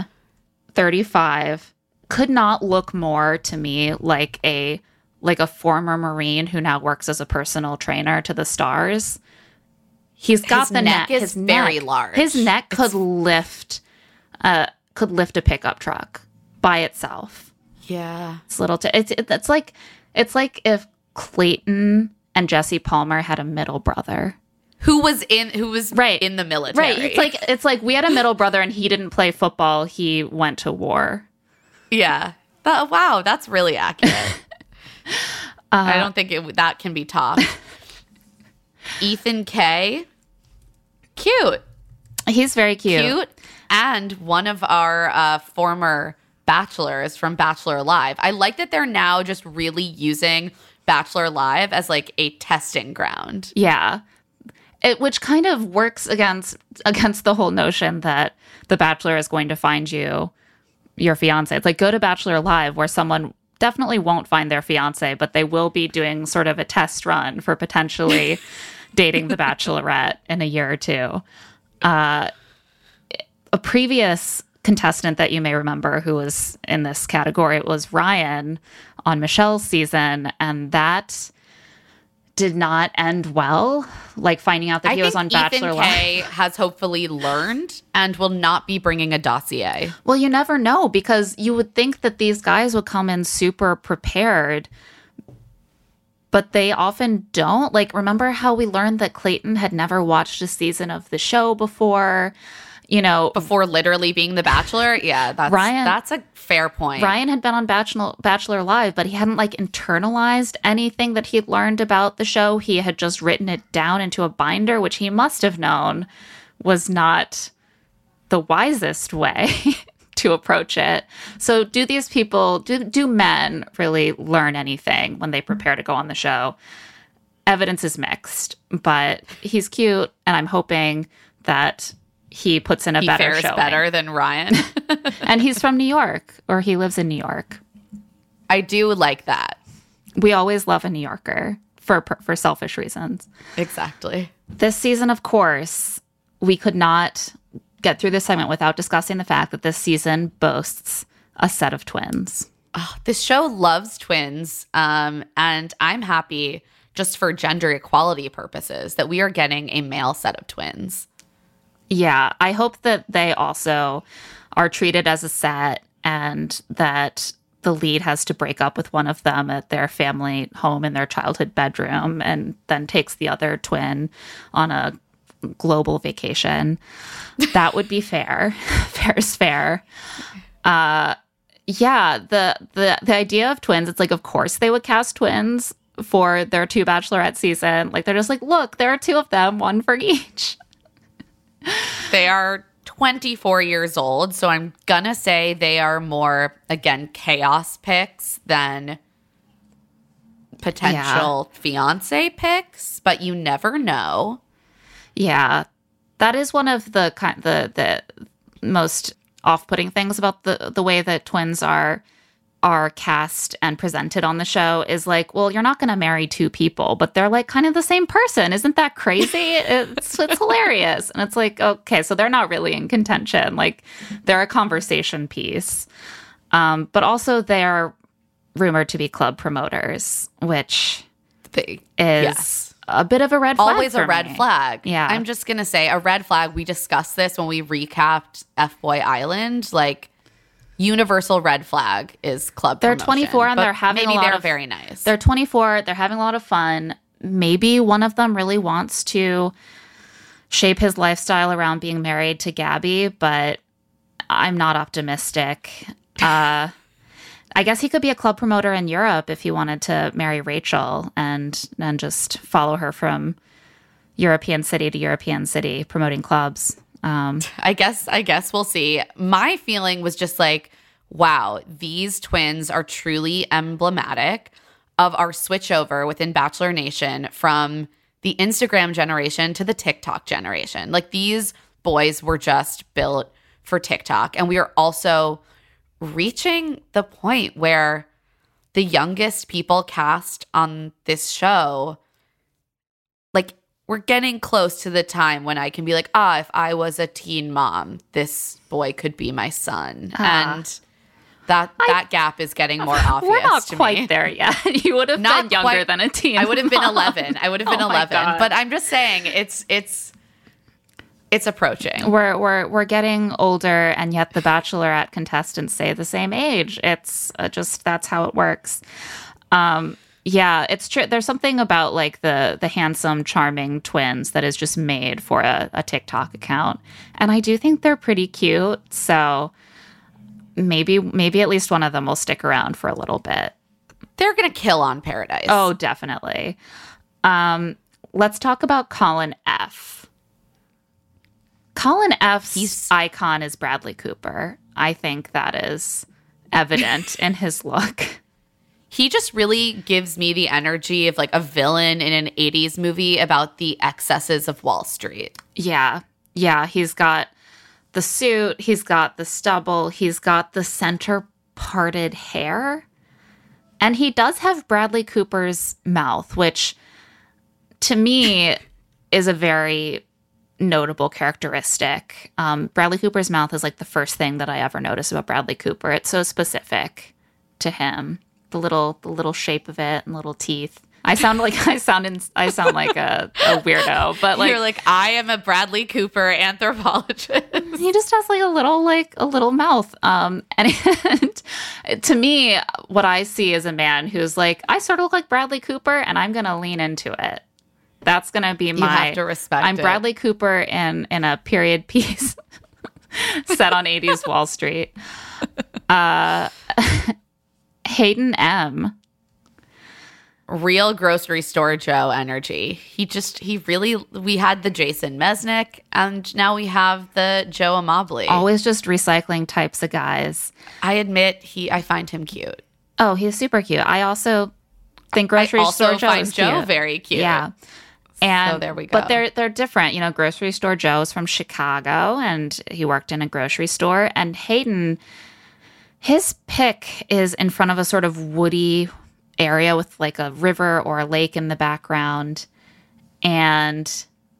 35, could not look more to me like a former Marine who now works as a personal trainer to the stars. He's got the neck. His neck is very large. His neck could lift a pickup truck by itself. Yeah, it's little. It's like if Clayton and Jesse Palmer had a middle brother who was in the military. Right. It's like we had a middle brother and he didn't play football. He went to war. Yeah. Wow, that's really accurate. I don't think that can be topped. Ethan K. Cute. He's very cute. And one of our former bachelors from Bachelor Live. I like that they're now just really using Bachelor Live as like a testing ground. Yeah. Which kind of works against the whole notion that The Bachelor is going to find you your fiance. It's like, go to Bachelor Live where someone definitely won't find their fiance, but they will be doing sort of a test run for potentially dating the Bachelorette in a year or two. A previous contestant that you may remember who was in this category was Ryan on Michelle's season, and that did not end well. Like finding out that he was on Bachelor Live. Ethan K has hopefully learned and will not be bringing a dossier. Well, you never know, because you would think that these guys would come in super prepared, but they often don't. Like, remember how we learned that Clayton had never watched a season of the show before? You know, before literally being The Bachelor. Yeah, that's a fair point. Ryan had been on Bachelor Live, but he hadn't like internalized anything that he'd learned about the show. He had just written it down into a binder, which he must have known was not the wisest way to approach it. So do these people, do men really learn anything when they prepare to go on the show? Evidence is mixed, but he's cute, and I'm hoping that he puts in a better fares showing. Better than Ryan. And he's from New York, or he lives in New York. I do like that. We always love a New Yorker for selfish reasons. Exactly. This season, of course, we could not get through this segment without discussing the fact that this season boasts a set of twins. Oh, this show loves twins, and I'm happy just for gender equality purposes that we are getting a male set of twins. Yeah, I hope that they also are treated as a set and that the lead has to break up with one of them at their family home in their childhood bedroom and then takes the other twin on a global vacation. That would be fair. Fair is fair. Yeah, the idea of twins, it's like, of course they would cast twins for their 2 Bachelorette season. Like, they're just like, look, there are 2 of them, 1 for each. They are 24 years old, so I'm gonna say they are more, again, chaos picks than potential fiance picks, but you never know. Yeah, that is one of the most off-putting things about the way that twins are cast and presented on the show is like, well, you're not going to marry 2 people, but they're like kind of the same person. Isn't that crazy? It's hilarious. And it's like, okay, so they're not really in contention. Like, they're a conversation piece. But also they're rumored to be club promoters, which is a bit of a red flag. Always a red flag. Yeah. I'm just going to say a red flag. We discussed this when we recapped F-Boy Island. Like, universal red flag is club They're promotion, 24 and they're having maybe a lot they're of, very nice. They're 24. They're having a lot of fun. Maybe one of them really wants to shape his lifestyle around being married to Gabby, but I'm not optimistic. I guess he could be a club promoter in Europe if he wanted to marry Rachel and just follow her from European city to European city promoting clubs. I guess we'll see. My feeling was just like, wow, these twins are truly emblematic of our switchover within Bachelor Nation from the Instagram generation to the TikTok generation. Like, these boys were just built for TikTok. And we are also reaching the point where the youngest people cast on this show, like, we're getting close to the time when I can be like, if I was a teen mom, this boy could be my son. And that gap is getting more obvious. We're not to quite me. there yet. You would have been younger than a teen. I would have been mom. 11. I would have been 11. But I'm just saying it's approaching. We're getting older, and yet the Bachelorette contestants say the same age. It's just that's how it works. Yeah, it's true. There's something about like the handsome, charming twins that is just made for a TikTok account, and I do think they're pretty cute. So maybe at least one of them will stick around for a little bit. They're gonna kill on Paradise. Oh, definitely. Let's talk about Colin F. Colin F's icon is Bradley Cooper. I think that is evident in his look. He just really gives me the energy of like a villain in an 80s movie about the excesses of Wall Street. Yeah. Yeah. He's got the suit. He's got the stubble. He's got the center parted hair. And he does have Bradley Cooper's mouth, which to me is a very notable characteristic. Bradley Cooper's mouth is like the first thing that I ever noticed about Bradley Cooper. It's so specific to him. The little shape of it and little teeth. I sound like a weirdo, but like you're like, I am a Bradley Cooper anthropologist. He just has like a little mouth. And to me, what I see is a man who's like, I sort of look like Bradley Cooper, and I'm gonna lean into it. That's gonna be my. You have to respect. I'm it. Bradley Cooper in a period piece. set on 80s Wall Street. Hayden M. Real grocery store Joe energy. We had the Jason Mesnick, and now we have the Joe Amabile. Always just recycling types of guys. I admit I find him cute. Oh, he's super cute. I also think grocery store Joe is Joe cute. very cute. Yeah. And so there we go. But they're different. You know, grocery store Joe is from Chicago, and he worked in a grocery store. And Hayden, his pick is in front of a sort of woody area with like a river or a lake in the background. And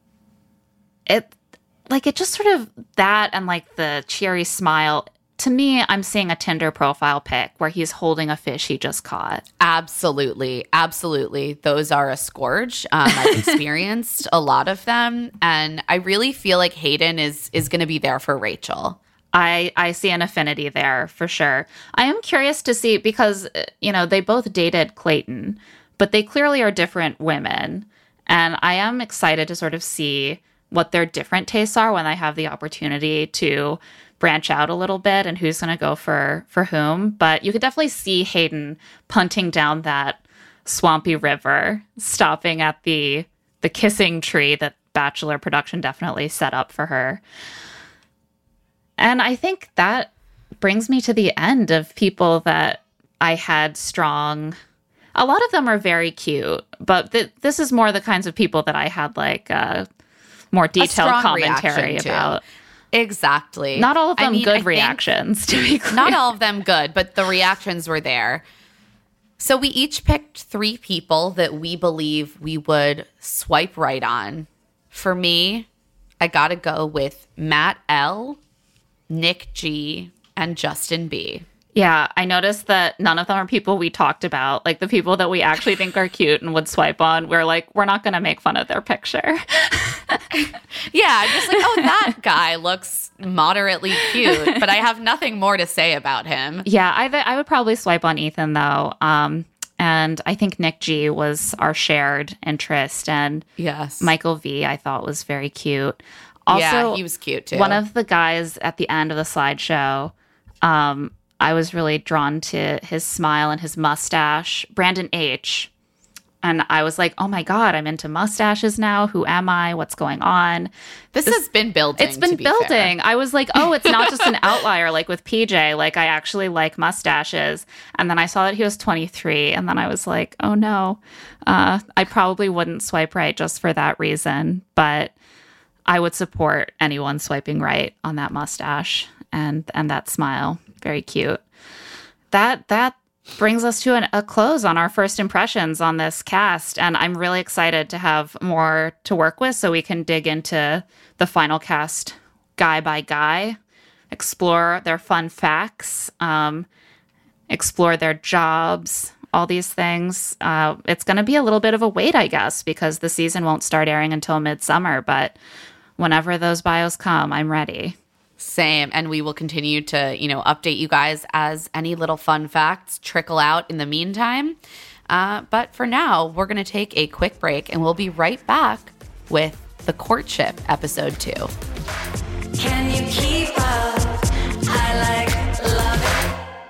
it just sort of that and like the cheery smile. To me, I'm seeing a Tinder profile pic where he's holding a fish he just caught. Absolutely. Absolutely. Those are a scourge. I've experienced a lot of them. And I really feel like Hayden is going to be there for Rachel. I see an affinity there for sure. I am curious to see because, you know, they both dated Clayton, but they clearly are different women. And I am excited to sort of see what their different tastes are when I have the opportunity to branch out a little bit and who's going to go for whom. But you could definitely see Hayden punting down that swampy river, stopping at the kissing tree that Bachelor production definitely set up for her. And I think that brings me to the end of people that I had strong. A lot of them are very cute, but this is more the kinds of people that I had like more detailed commentary about. Exactly. Not all of them good reactions, to be clear. Not all of them good, but the reactions were there. So we each picked 3 people that we believe we would swipe right on. For me, I got to go with Matt L., Nick G., and Justin B. Yeah, I noticed that none of them are people we talked about. Like the people that we actually think are cute and would swipe on, we're like, we're not going to make fun of their picture. Yeah, I'm just like, oh, that guy looks moderately cute, but I have nothing more to say about him. Yeah, I would probably swipe on Ethan, though. And I think Nick G was our shared interest. And yes, Michael V, I thought was very cute. Also, yeah, he was cute, too. One of the guys at the end of the slideshow, I was really drawn to his smile and his mustache, Brandon H. And I was like, oh my God, I'm into mustaches now. Who am I? What's going on? This has been building. It's been building. Fair. I was like, oh, it's not just an outlier like with PJ. Like, I actually like mustaches. And then I saw that he was 23. And then I was like, oh no, I probably wouldn't swipe right just for that reason. But I would support anyone swiping right on that mustache and that smile. Very cute. That brings us to a close on our first impressions on this cast. And I'm really excited to have more to work with so we can dig into the final cast guy by guy, explore their fun facts, explore their jobs, all these things. It's going to be a little bit of a wait, I guess, because the season won't start airing until midsummer. But whenever those bios come, I'm ready. Same. And we will continue to, update you guys as any little fun facts trickle out in the meantime. But for now, we're going to take a quick break and we'll be right back with the courtship episode 2. Can you keep up? I love it.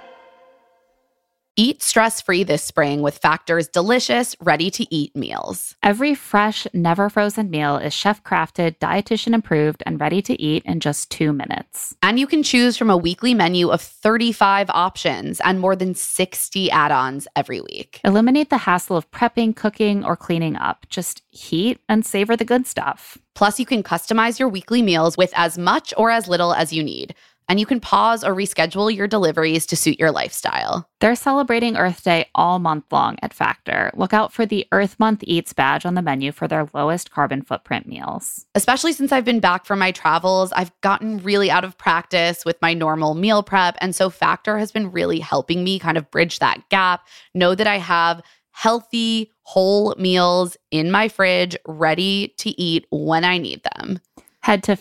Eat stress-free this spring with Factor's delicious, ready-to-eat meals. Every fresh, never frozen meal is chef-crafted, dietitian approved, and ready to eat in just 2 minutes. And you can choose from a weekly menu of 35 options and more than 60 add-ons every week. Eliminate the hassle of prepping, cooking, or cleaning up. Just heat and savor the good stuff. Plus, you can customize your weekly meals with as much or as little as you need. And you can pause or reschedule your deliveries to suit your lifestyle. They're celebrating Earth Day all month long at Factor. Look out for the Earth Month Eats badge on the menu for their lowest carbon footprint meals. Especially since I've been back from my travels, I've gotten really out of practice with my normal meal prep. And so Factor has been really helping me kind of bridge that gap, know that I have healthy, whole meals in my fridge ready to eat when I need them. Head to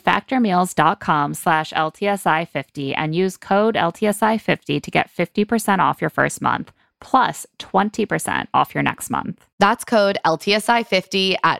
factormeals.com/LTSI50 and use code LTSI50 to get 50% off your first month. plus 20% off your next month. That's code LTSI50 at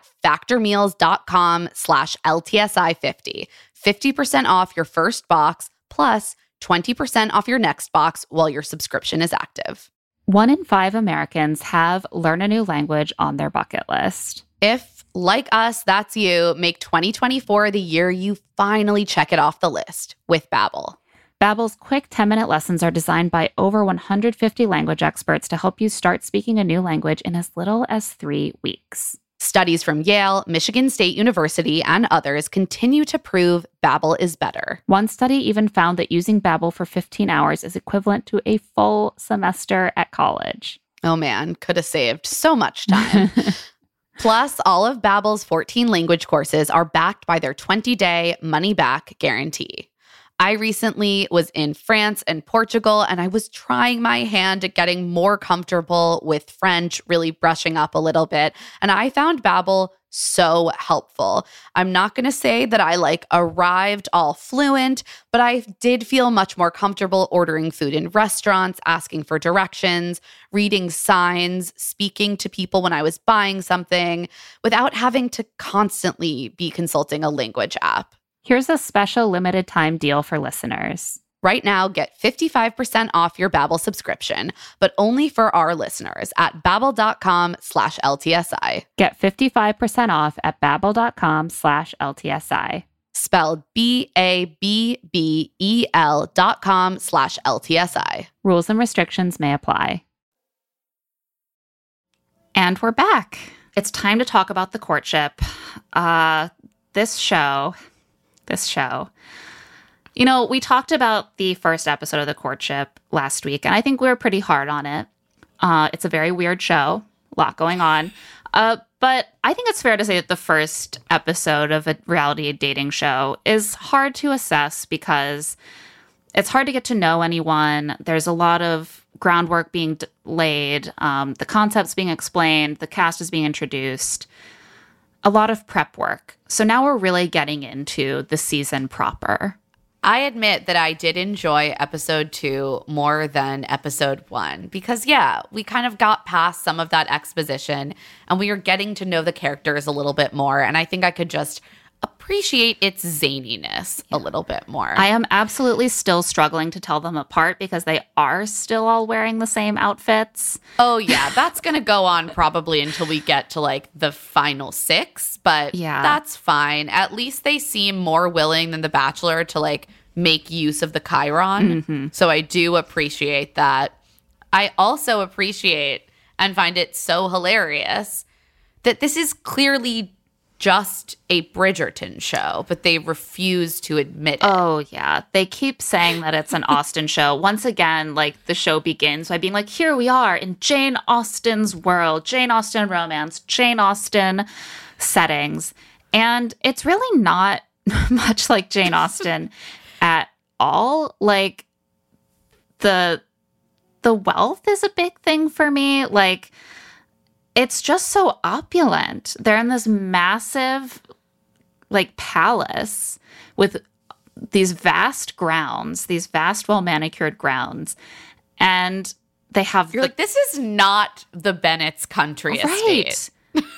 factormeals.com/LTSI50. 50% off your first box plus 20% off your next box while your subscription is active. 1 in 5 Americans have learn a new language on their bucket list. If, like us, that's you, make 2024 the year you finally check it off the list with Babbel. Babbel's quick 10-minute lessons are designed by over 150 language experts to help you start speaking a new language in as little as 3 weeks. Studies from Yale, Michigan State University, and others continue to prove Babbel is better. One study even found that using Babbel for 15 hours is equivalent to a full semester at college. Oh man, could have saved so much time. Plus, all of Babbel's 14 language courses are backed by their 20-day money-back guarantee. I recently was in France and Portugal, and I was trying my hand at getting more comfortable with French, really brushing up a little bit. And I found Babbel so helpful. I'm not going to say that I arrived all fluent, but I did feel much more comfortable ordering food in restaurants, asking for directions, reading signs, speaking to people when I was buying something without having to constantly be consulting a language app. Here's a special limited time deal for listeners. Right now, get 55% off your Babbel subscription, but only for our listeners at babbel.com/LTSI. Get 55% off at babbel.com/LTSI. Spelled BABBEL.com/LTSI. Rules and restrictions may apply. And we're back. It's time to talk about the courtship. This show. You know, we talked about the first episode of The Courtship last week, and I think we were pretty hard on it. It's a very weird show, a lot going on. But I think it's fair to say that the first episode of a reality dating show is hard to assess because it's hard to get to know anyone. There's a lot of groundwork being laid, the concepts being explained, the cast is being introduced. A lot of prep work. So now we're really getting into the season proper. I admit that I did enjoy episode 2 more than episode 1 because, yeah, we kind of got past some of that exposition and we are getting to know the characters a little bit more. And I think I could just appreciate its zaniness a little bit more. I am absolutely still struggling to tell them apart because they are still all wearing the same outfits. Oh, yeah. That's going to go on probably until we get to the final 6. But yeah, that's fine. At least they seem more willing than The Bachelor to make use of the Chiron. Mm-hmm. So I do appreciate that. I also appreciate and find it so hilarious that this is clearly just a Bridgerton show, but they refuse to admit it. Oh, yeah. They keep saying that it's an Austen show. Once again, the show begins by being here we are in Jane Austen's world, Jane Austen romance, Jane Austen settings. And it's really not much like Jane Austen at all. The wealth is a big thing for me. It's just so opulent. They're in this massive, palace with these vast grounds, these vast, well-manicured grounds. And they have... You're this is not the Bennett's country estate.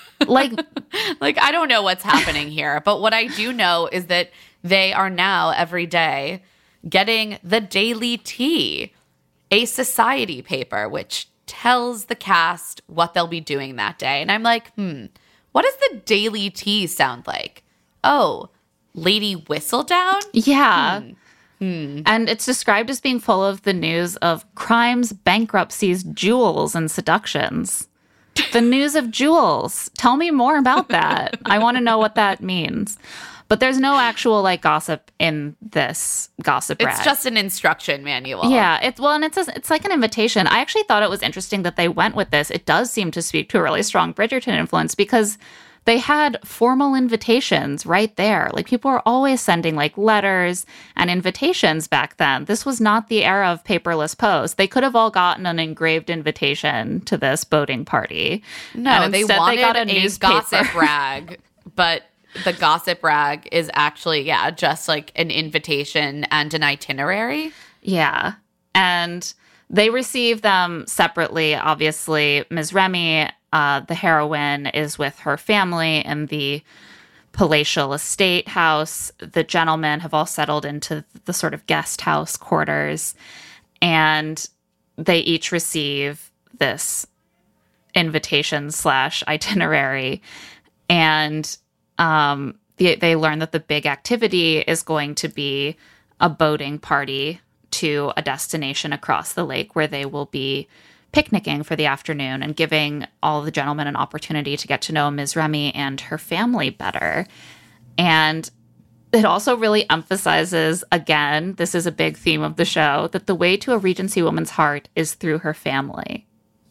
I don't know what's happening here. But what I do know is that they are now, every day, getting the Daily Tea, a society paper, which tells the cast what they'll be doing that day. And I'm what does the Daily Tea sound like? Oh, Lady Whistledown? Yeah. And it's described as being full of the news of crimes, bankruptcies, jewels, and seductions. The news of jewels. Tell me more about that. I want to know what that means. But there's no actual gossip in this gossip rag. It's just an instruction manual. Yeah, it's like an invitation. I actually thought it was interesting that they went with this. It does seem to speak to a really strong Bridgerton influence because they had formal invitations right there. People were always sending letters and invitations back then. This was not the era of paperless post. They could have all gotten an engraved invitation to this boating party. No, they got a gossip rag, but the gossip rag is actually, just an invitation and an itinerary. Yeah. And They receive them separately. Obviously, Ms. Remy, the heroine, is with her family in the palatial estate house. The gentlemen have all settled into the sort of guest house quarters, and they each receive this invitation / itinerary. And they learn that the big activity is going to be a boating party to a destination across the lake where they will be picnicking for the afternoon and giving all the gentlemen an opportunity to get to know Ms. Remy and her family better. And it also really emphasizes, again, this is a big theme of the show, that the way to a Regency woman's heart is through her family.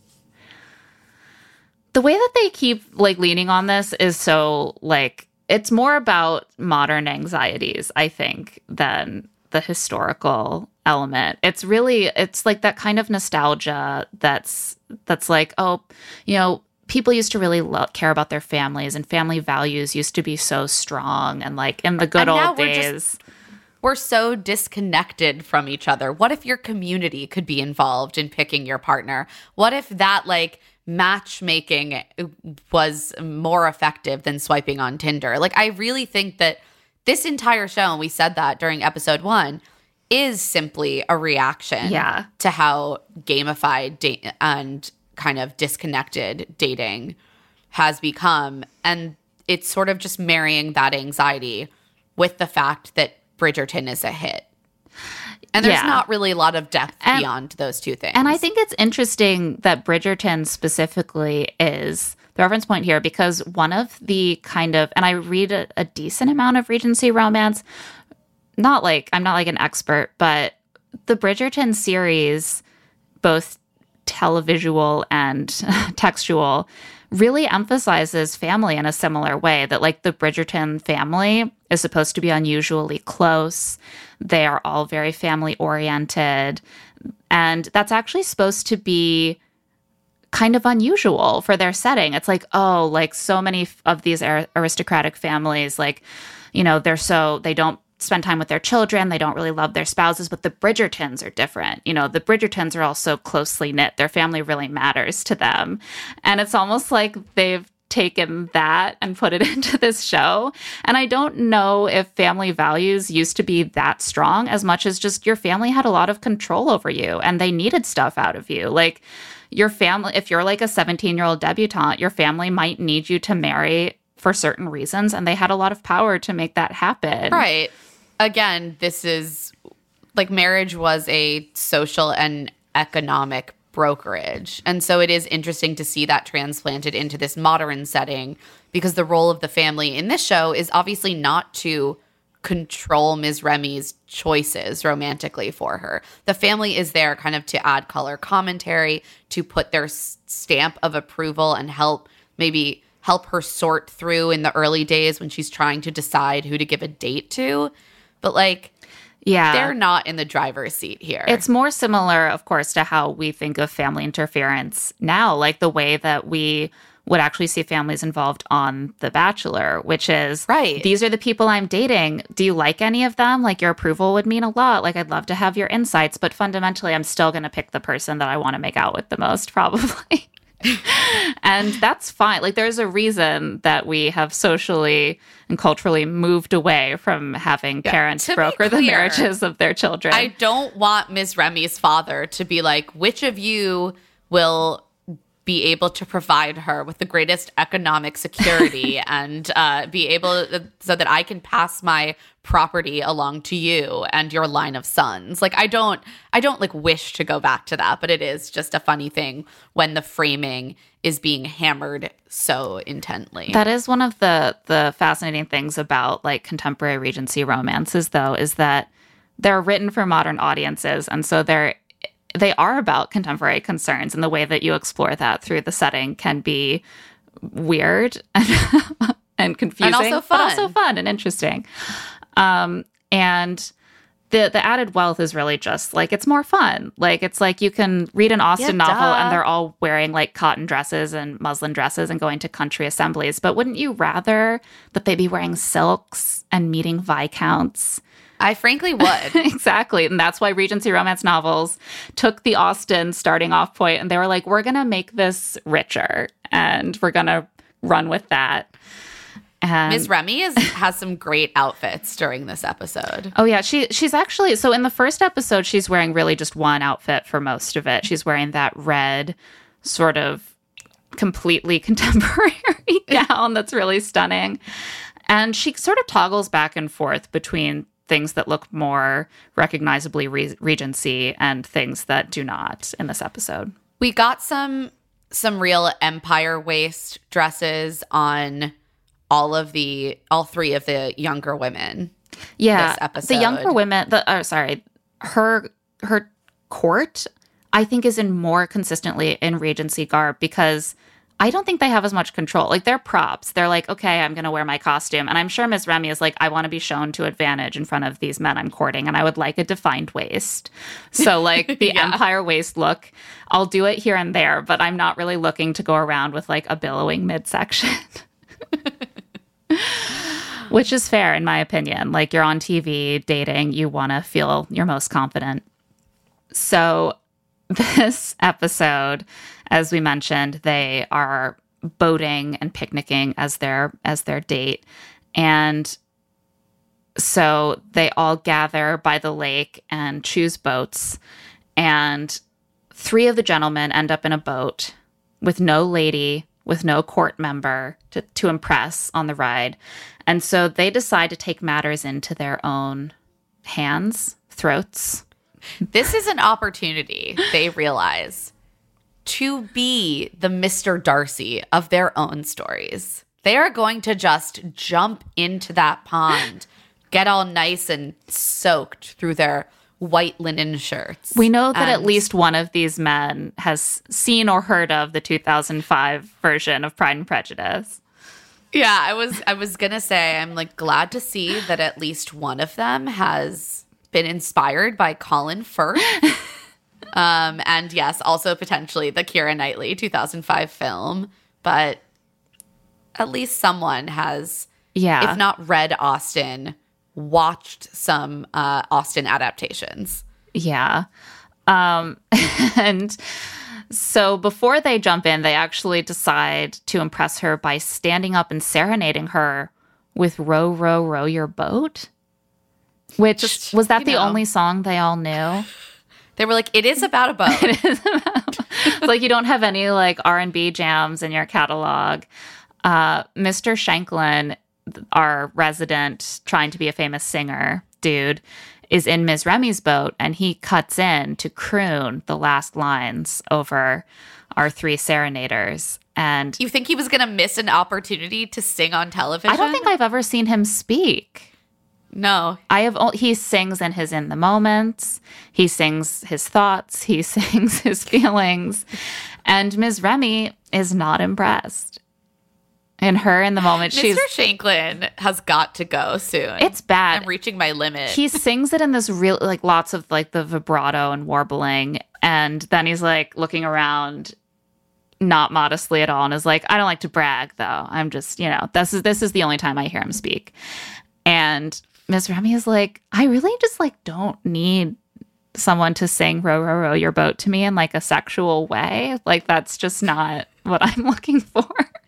The way that they keep leaning on this is so it's more about modern anxieties, I think, than the historical element. It's like that kind of nostalgia that's like, oh, people used to really care about their families, and family values used to be so strong, and in the good old days. We're so disconnected from each other. What if your community could be involved in picking your partner? What if that matchmaking was more effective than swiping on Tinder? I really think that this entire show, and we said that during episode 1, is simply a reaction to how gamified and kind of disconnected dating has become. And it's sort of just marrying that anxiety with the fact that Bridgerton is a hit. And there's not really a lot of depth beyond those two things. And I think it's interesting that Bridgerton specifically is the reference point here, because one of the kind of, and I read a decent amount of Regency romance, I'm not an expert, but the Bridgerton series, both televisual and textual, really emphasizes family in a similar way, that the Bridgerton family is supposed to be unusually close. They are all very family oriented. And that's actually supposed to be kind of unusual for their setting. It's so many of these aristocratic families, they don't spend time with their children. They don't really love their spouses, but the Bridgertons are different. The Bridgertons are all so closely knit. Their family really matters to them. And it's almost like they've taken that and put it into this show. And I don't know if family values used to be that strong as much as just your family had a lot of control over you and they needed stuff out of you. Your family, if you're a 17-year-old debutante, your family might need you to marry for certain reasons, and they had a lot of power to make that happen. Right. Again, this is marriage was a social and economic brokerage. And so it is interesting to see that transplanted into this modern setting, because the role of the family in this show is obviously not to control Ms. Remy's choices romantically for her. The family is there kind of to add color commentary, to put their stamp of approval and help her sort through in the early days when she's trying to decide who to give a date to. But they're not in the driver's seat here. It's more similar, of course, to how we think of family interference now, the way that we would actually see families involved on The Bachelor, which is, right, these are the people I'm dating. Do you like any of them? Your approval would mean a lot. I'd love to have your insights, but fundamentally, I'm still going to pick the person that I want to make out with the most, probably. And that's fine. There's a reason that we have socially and culturally moved away from having parents broker the marriages of their children. I don't want Ms. Remy's father to be which of you will be able to provide her with the greatest economic security and be able so that I can pass my property along to you and your line of sons. I don't wish to go back to that, but it is just a funny thing when the framing is being hammered so intently. That is one of the fascinating things about contemporary Regency romances, though, is that they're written for modern audiences, and so they are about contemporary concerns, and the way that you explore that through the setting can be weird and confusing, and also fun. But also fun and interesting. And the added wealth is really just it's more fun. It's you can read an Austen novel and they're all wearing cotton dresses and muslin dresses and going to country assemblies. But wouldn't you rather that they be wearing silks and meeting viscounts I frankly would. Exactly. And that's why Regency romance novels took the Austen starting off point and they were like, we're going to make this richer and we're going to run with that. And Ms. Remy has some great outfits during this episode. oh yeah, she's actually, so in the first episode, she's wearing really just one outfit for most of it. She's wearing that red sort of completely contemporary gown that's really stunning. And she sort of toggles back and forth between things that look more recognizably Regency and things that do not in this episode. We got some real Empire waist dresses on all three of the younger women. Yeah, this episode. the younger women. Her court, I think, is in more consistently in Regency garb because I don't think they have as much control. Like, they're props. They're like, okay, I'm going to wear my costume. And I'm sure Ms. Remy is like, I want to be shown to advantage in front of these men I'm courting, and I would like a defined waist. So, like, the Empire waist look, I'll do it here and there, but I'm not really looking to go around with, like, a billowing midsection. Which is fair, in my opinion. Like, you're on TV, dating, you want to feel your most confident. So this episode, as we mentioned, they are boating and picnicking as their date. And so they all gather by the lake and choose boats. And 3 of the gentlemen end up in a boat with no lady, with no court member to impress on the ride. And so they decide to take matters into their own hands, throats. This is an opportunity, they realize, to be the Mr. Darcy of their own stories. They are going to just jump into that pond, get all nice and soaked through their white linen shirts. We know that at least one of these men has seen or heard of the 2005 version of Pride and Prejudice. Yeah, I was gonna say, I'm like glad to see that at least one of them has been inspired by Colin Firth. And yes, also potentially the Keira Knightley 2005 film. But at least someone has, if not read Austen, watched some Austen adaptations. Yeah. And so before they jump in, they actually decide to impress her by standing up and serenading her with Row, Row, Row Your Boat. Which, was that the only song they all knew? They were like, it is about a boat. It is about, like, you don't have any, like, R&B jams in your catalog. Mr. Shanklin, our resident, trying to be a famous singer dude, is in Ms. Remy's boat, and he cuts in to croon the last lines over our 3 serenaders. And you think he was going to miss an opportunity to sing on television? I don't think I've ever seen him speak. No. He sings in the moments. He sings his thoughts. He sings his feelings. And Ms. Remy is not impressed. And her in the moment, Mr. Shanklin has got to go soon. It's bad. I'm reaching my limit. He sings it in this real, like, lots of, like, the vibrato and warbling. And then he's, like, looking around, not modestly at all, and is like, I don't like to brag, though. I'm just, this is the only time I hear him speak. And Miss Remy is like, I really just, like, don't need someone to sing Row, Row, Row Your Boat to me in, like, a sexual way. Like, that's just not what I'm looking for.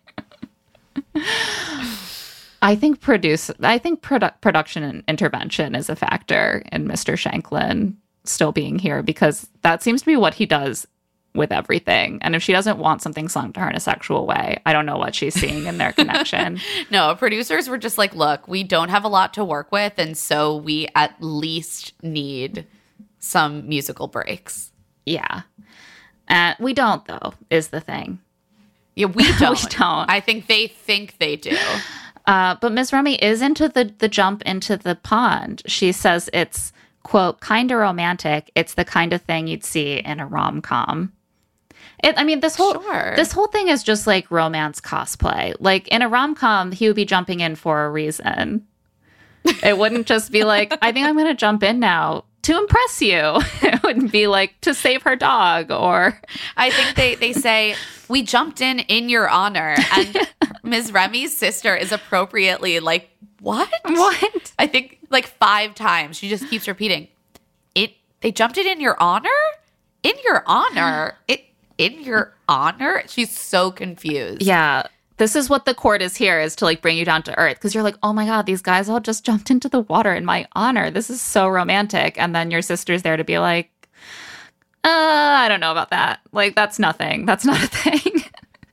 I think production and intervention is a factor in Mr. Shanklin still being here, because that seems to be what he does with everything. And if she doesn't want something sung to her in a sexual way, I don't know what she's seeing in their connection. No, producers were just like, look, we don't have a lot to work with, and so we at least need some musical breaks. Yeah. We don't, though, is the thing. Yeah, we don't. We don't. I think they do. But Ms. Remy is into the jump into the pond. She says it's, quote, kind of romantic. It's the kind of thing you'd see in a rom-com. This whole thing is just like romance cosplay. Like, in a rom-com, he would be jumping in for a reason. It wouldn't just be like, I think I'm going to jump in now to impress you. It wouldn't be like to save her dog, or I think they say, we jumped in your honor. And Ms. Remy's sister is appropriately like, what? What? I think like 5 times. She just keeps repeating, they jumped it in your honor? In your honor? In your honor? She's so confused. Yeah. This is what the court is here, is to like bring you down to earth, because you're like, oh my God, these guys all just jumped into the water in my honor. This is so romantic. And then your sister's there to be like, I don't know about that. Like, that's nothing. That's not a thing.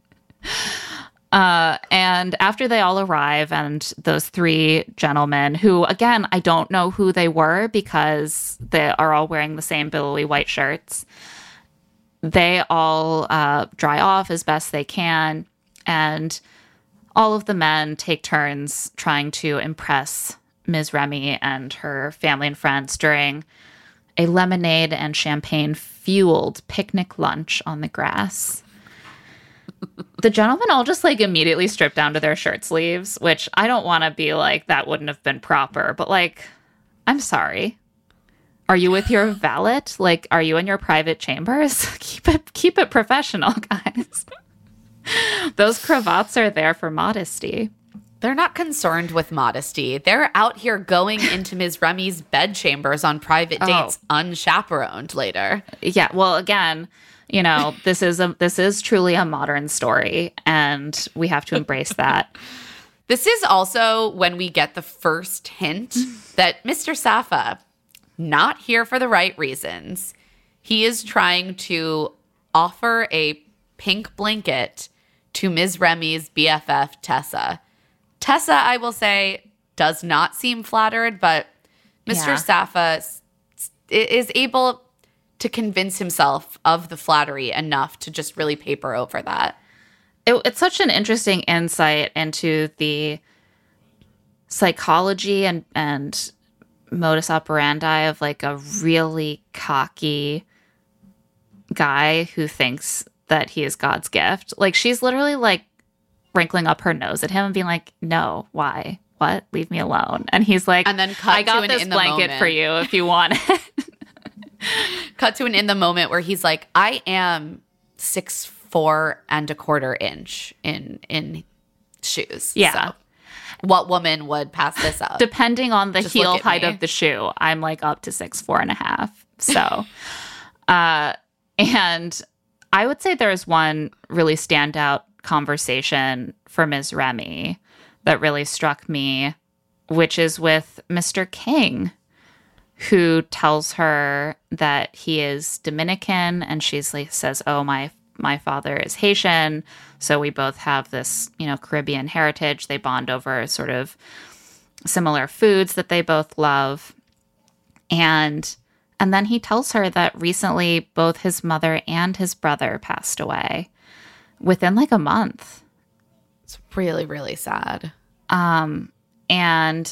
And after they all arrive, and those 3 gentlemen, who, again, I don't know who they were because they are all wearing the same billowy white shirts, they all dry off as best they can. And all of the men take turns trying to impress Ms. Remy and her family and friends during a lemonade and champagne-fueled picnic lunch on the grass. The gentlemen all just like immediately strip down to their shirt sleeves, which I don't want to be like, that wouldn't have been proper, but like, I'm sorry. Are you with your valet? Like, are you in your private chambers? Keep it professional, guys. Those cravats are there for modesty. They're not concerned with modesty. They're out here going into Ms. Remy's bedchambers on private dates unchaperoned later. Yeah, well, again, you know, this is truly a modern story, and we have to embrace that. This is also when we get the first hint that Mr. Safa, not here for the right reasons. He is trying to offer a pink blanket to Ms. Remy's BFF, Tessa. Tessa, I will say, does not seem flattered, but Mr. Safa is able to convince himself of the flattery enough to just really paper over that. It's such an interesting insight into the psychology and modus operandi of like a really cocky guy who thinks that he is God's gift. Like, she's literally like wrinkling up her nose at him and being like, no, why? What? Leave me alone. And he's like, and then I got this blanket for you if you want it. Cut to an in the moment where he's like, I am 6'4" and a quarter inch in shoes. Yeah. So what woman would pass this up? Depending on the Just heel height me. of the shoe, I'm like up to 6'4.5". So, and I would say there's one really standout conversation for Ms. Remy that really struck me, which is with Mr. King, who tells her that he is Dominican, and she's like, says, oh, my father is Haitian, so we both have this, you know, Caribbean heritage. They bond over sort of similar foods that they both love. And then he tells her that recently both his mother and his brother passed away within like a month. It's really, really sad. And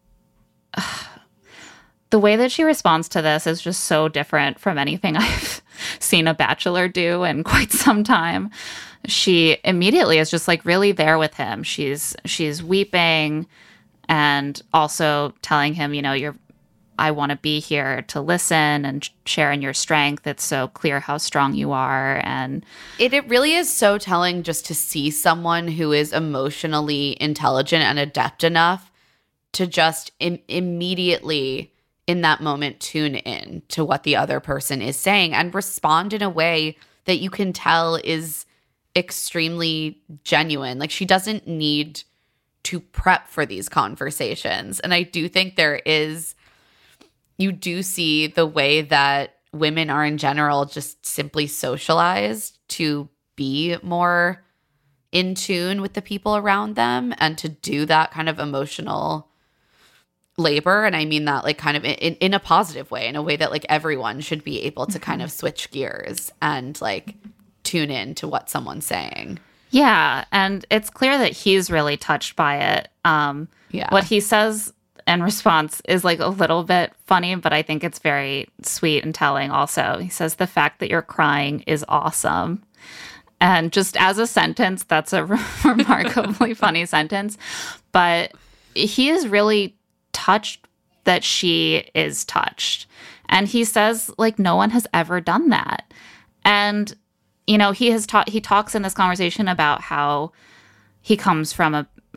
the way that she responds to this is just so different from anything I've seen a bachelor do in quite some time. She immediately is just like really there with him. She's weeping and also telling him, you know, I want to be here to listen and share in your strength. It's so clear how strong you are. And it really is so telling just to see someone who is emotionally intelligent and adept enough to just immediately in that moment tune in to what the other person is saying and respond in a way that you can tell is extremely genuine. Like, she doesn't need to prep for these conversations. And I do think you do see the way that women are in general just simply socialized to be more in tune with the people around them and to do that kind of emotional labor. And I mean that like kind of in a positive way, in a way that like everyone should be able to kind of switch gears and like tune in to what someone's saying. Yeah. And it's clear that he's really touched by it. What he says in response is like a little bit funny, but I think it's very sweet and telling also. He says, the fact that you're crying is awesome. And just as a sentence, that's a remarkably funny sentence. But he is really touched that she is touched. And he says, like, no one has ever done that. And, you know, he talks in this conversation about how he comes from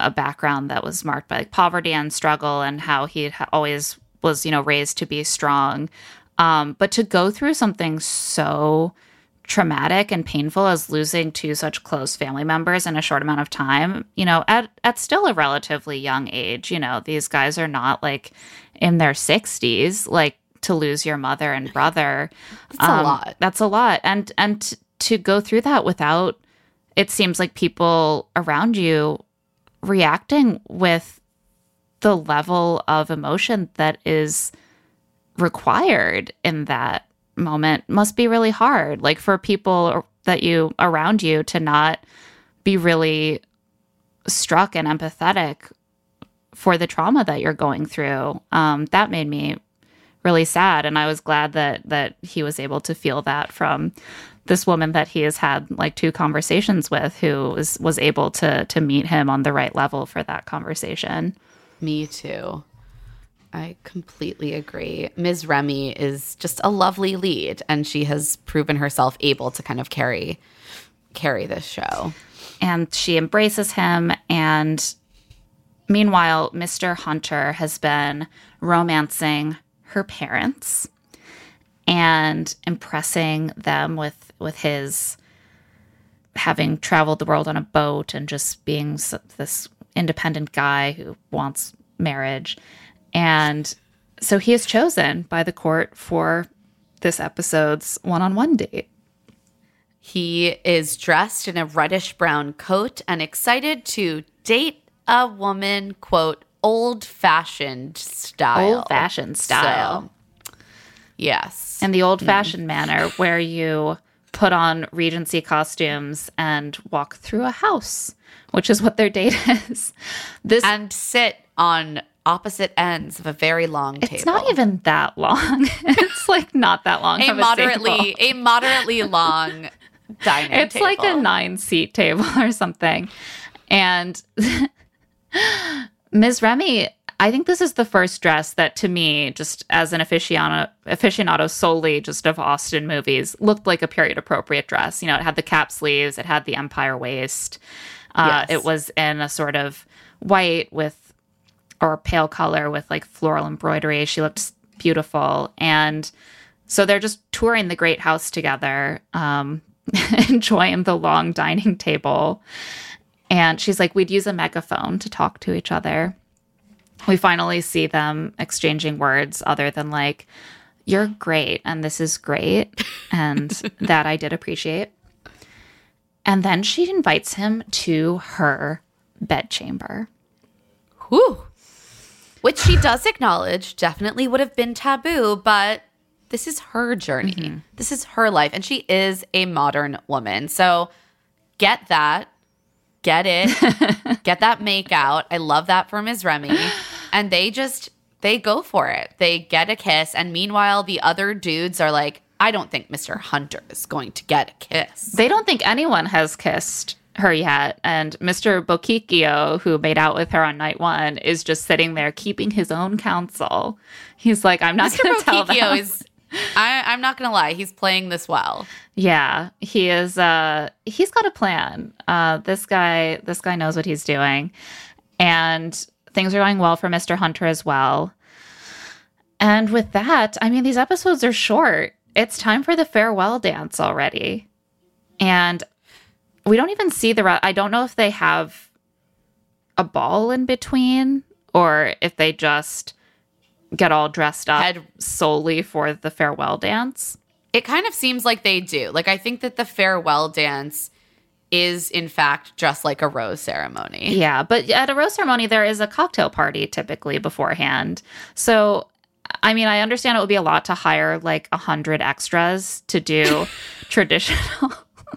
a background that was marked by like poverty and struggle, and how he always was, raised to be strong. But to go through something so traumatic and painful as losing two such close family members in a short amount of time, at still a relatively young age, these guys are not like in their 60s, like to lose your mother and brother. That's a lot. That's a lot. And to go through that without, it seems like people around you reacting with the level of emotion that is required in that moment must be really hard. Like for people that you around you to not be really struck and empathetic for the trauma that you're going through. That made me really sad. And I was glad that he was able to feel that from this woman that he has had like 2 conversations with, who was able to meet him on the right level for that conversation. Me too. I completely agree. Ms. Remy is just a lovely lead, and she has proven herself able to kind of carry this show. And she embraces him. And meanwhile, Mr. Hunter has been romancing her parents and impressing them with his having traveled the world on a boat and just being this independent guy who wants marriage. And so he is chosen by the court for this episode's one-on-one date. He is dressed in a reddish-brown coat and excited to date a woman, quote, old-fashioned style. Old-fashioned style. So, yes. In the old-fashioned manner, where you put on Regency costumes and walk through a house, which is what their date is. And sit on opposite ends of a very long table. It's not even that long. It's like not that long. A moderately long dining table. It's like a 9-seat table or something. And Ms. Remy, I think this is the first dress that, to me, just as an aficionado solely just of Austen movies, looked like a period appropriate dress. It had the cap sleeves, it had the empire waist. Yes. It was in a sort of white or pale color with like floral embroidery. She looked beautiful. And so they're just touring the great house together, enjoying the long dining table. And she's like, we'd use a megaphone to talk to each other. We finally see them exchanging words other than like, you're great and this is great. And that I did appreciate. And then she invites him to her bedchamber. Whew. Which she does acknowledge definitely would have been taboo, but this is her journey. Mm-hmm. This is her life. And she is a modern woman. So get that. Get it. Get that make out. I love that for Ms. Remy. And they go for it. They get a kiss. And meanwhile, the other dudes are like, I don't think Mr. Hunter is going to get a kiss. They don't think anyone has kissed her yet. And Mr. Bokikio, who made out with her on night 1, is just sitting there keeping his own counsel. He's like, I'm not going to tell them. I'm not going to lie. He's playing this well. Yeah, he is. He's got a plan. This guy knows what he's doing. And things are going well for Mr. Hunter as well. And with that, I mean, these episodes are short. It's time for the farewell dance already. And we don't even see I don't know if they have a ball in between or if they just get all dressed up solely for the farewell dance. It kind of seems like they do. Like, I think that the farewell dance is, in fact, just like a rose ceremony. Yeah, but at a rose ceremony, there is a cocktail party typically beforehand. So, I mean, I understand it would be a lot to hire like 100 extras to do traditional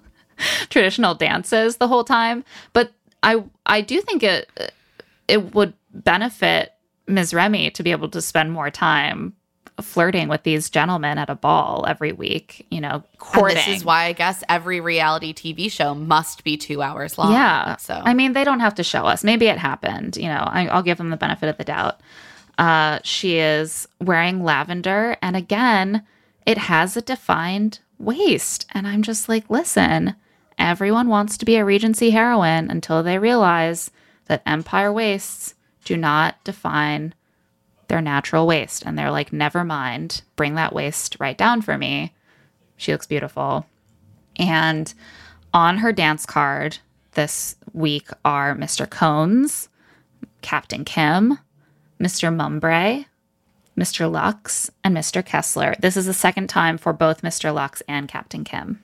dances the whole time. But I do think it would benefit Ms. Remy to be able to spend more time flirting with these gentlemen at a ball every week, courting. And this is why I guess every reality TV show must be 2 hours long. Yeah. So I mean, they don't have to show us. Maybe it happened. I'll give them the benefit of the doubt. She is wearing lavender. And again, it has a defined waist. And I'm just like, listen, everyone wants to be a Regency heroine until they realize that empire waists do not define their natural waist. And they're like, never mind, bring that waist right down for me. She looks beautiful. And on her dance card this week are Mr. Cones, Captain Kim, Mr. Mumbrey, Mr. Lux, and Mr. Kessler. This is the second time for both Mr. Lux and Captain Kim.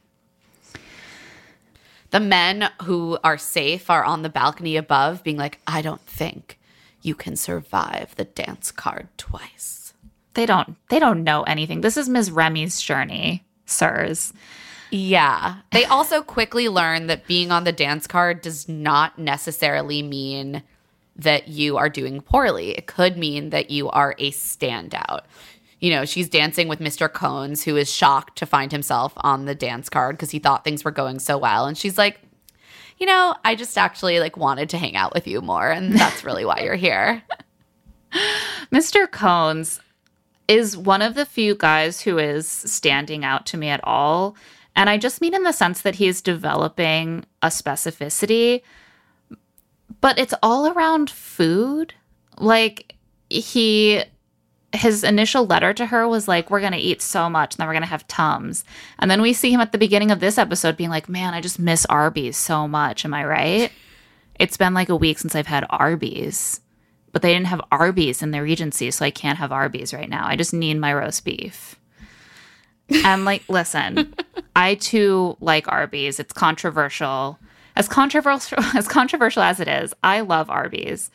The men who are safe are on the balcony above being like, I don't think you can survive the dance card twice. They don't know anything. This is Ms. Remy's journey, sirs. Yeah. They also quickly learn that being on the dance card does not necessarily mean that you are doing poorly. It could mean that you are a standout. You know, she's dancing with Mr. Cones, who is shocked to find himself on the dance card because he thought things were going so well. And she's like, you know, I just actually like wanted to hang out with you more. And that's really why you're here. Mr. Cones is one of the few guys who is standing out to me at all. And I just mean in the sense that he's developing a specificity, but it's all around food. Like his initial letter to her was like, we're going to eat so much and then we're going to have Tums. And then we see him at the beginning of this episode being like, man, I just miss Arby's so much. Am I right? It's been like a week since I've had Arby's, but they didn't have Arby's in the Regency, so I can't have Arby's right now. I just need my roast beef. And like, listen, I too like Arby's. It's controversial. As controversial as it is, I love Arby's.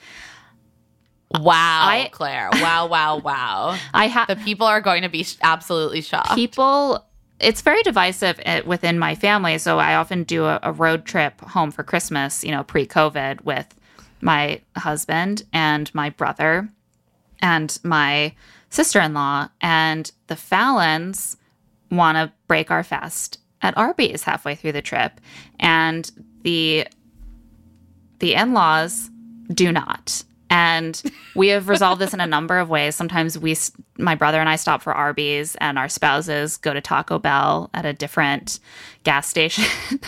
Wow, Claire. Wow. The people are going to be absolutely shocked. It's very divisive within my family. So I often do a road trip home for Christmas, you know, pre-COVID with my husband and my brother and my sister-in-law. And the Fallons want to break our fast at Arby's halfway through the trip. And the in-laws do not. And we have resolved this in a number of ways. Sometimes my brother and I stop for Arby's and our spouses go to Taco Bell at a different gas station.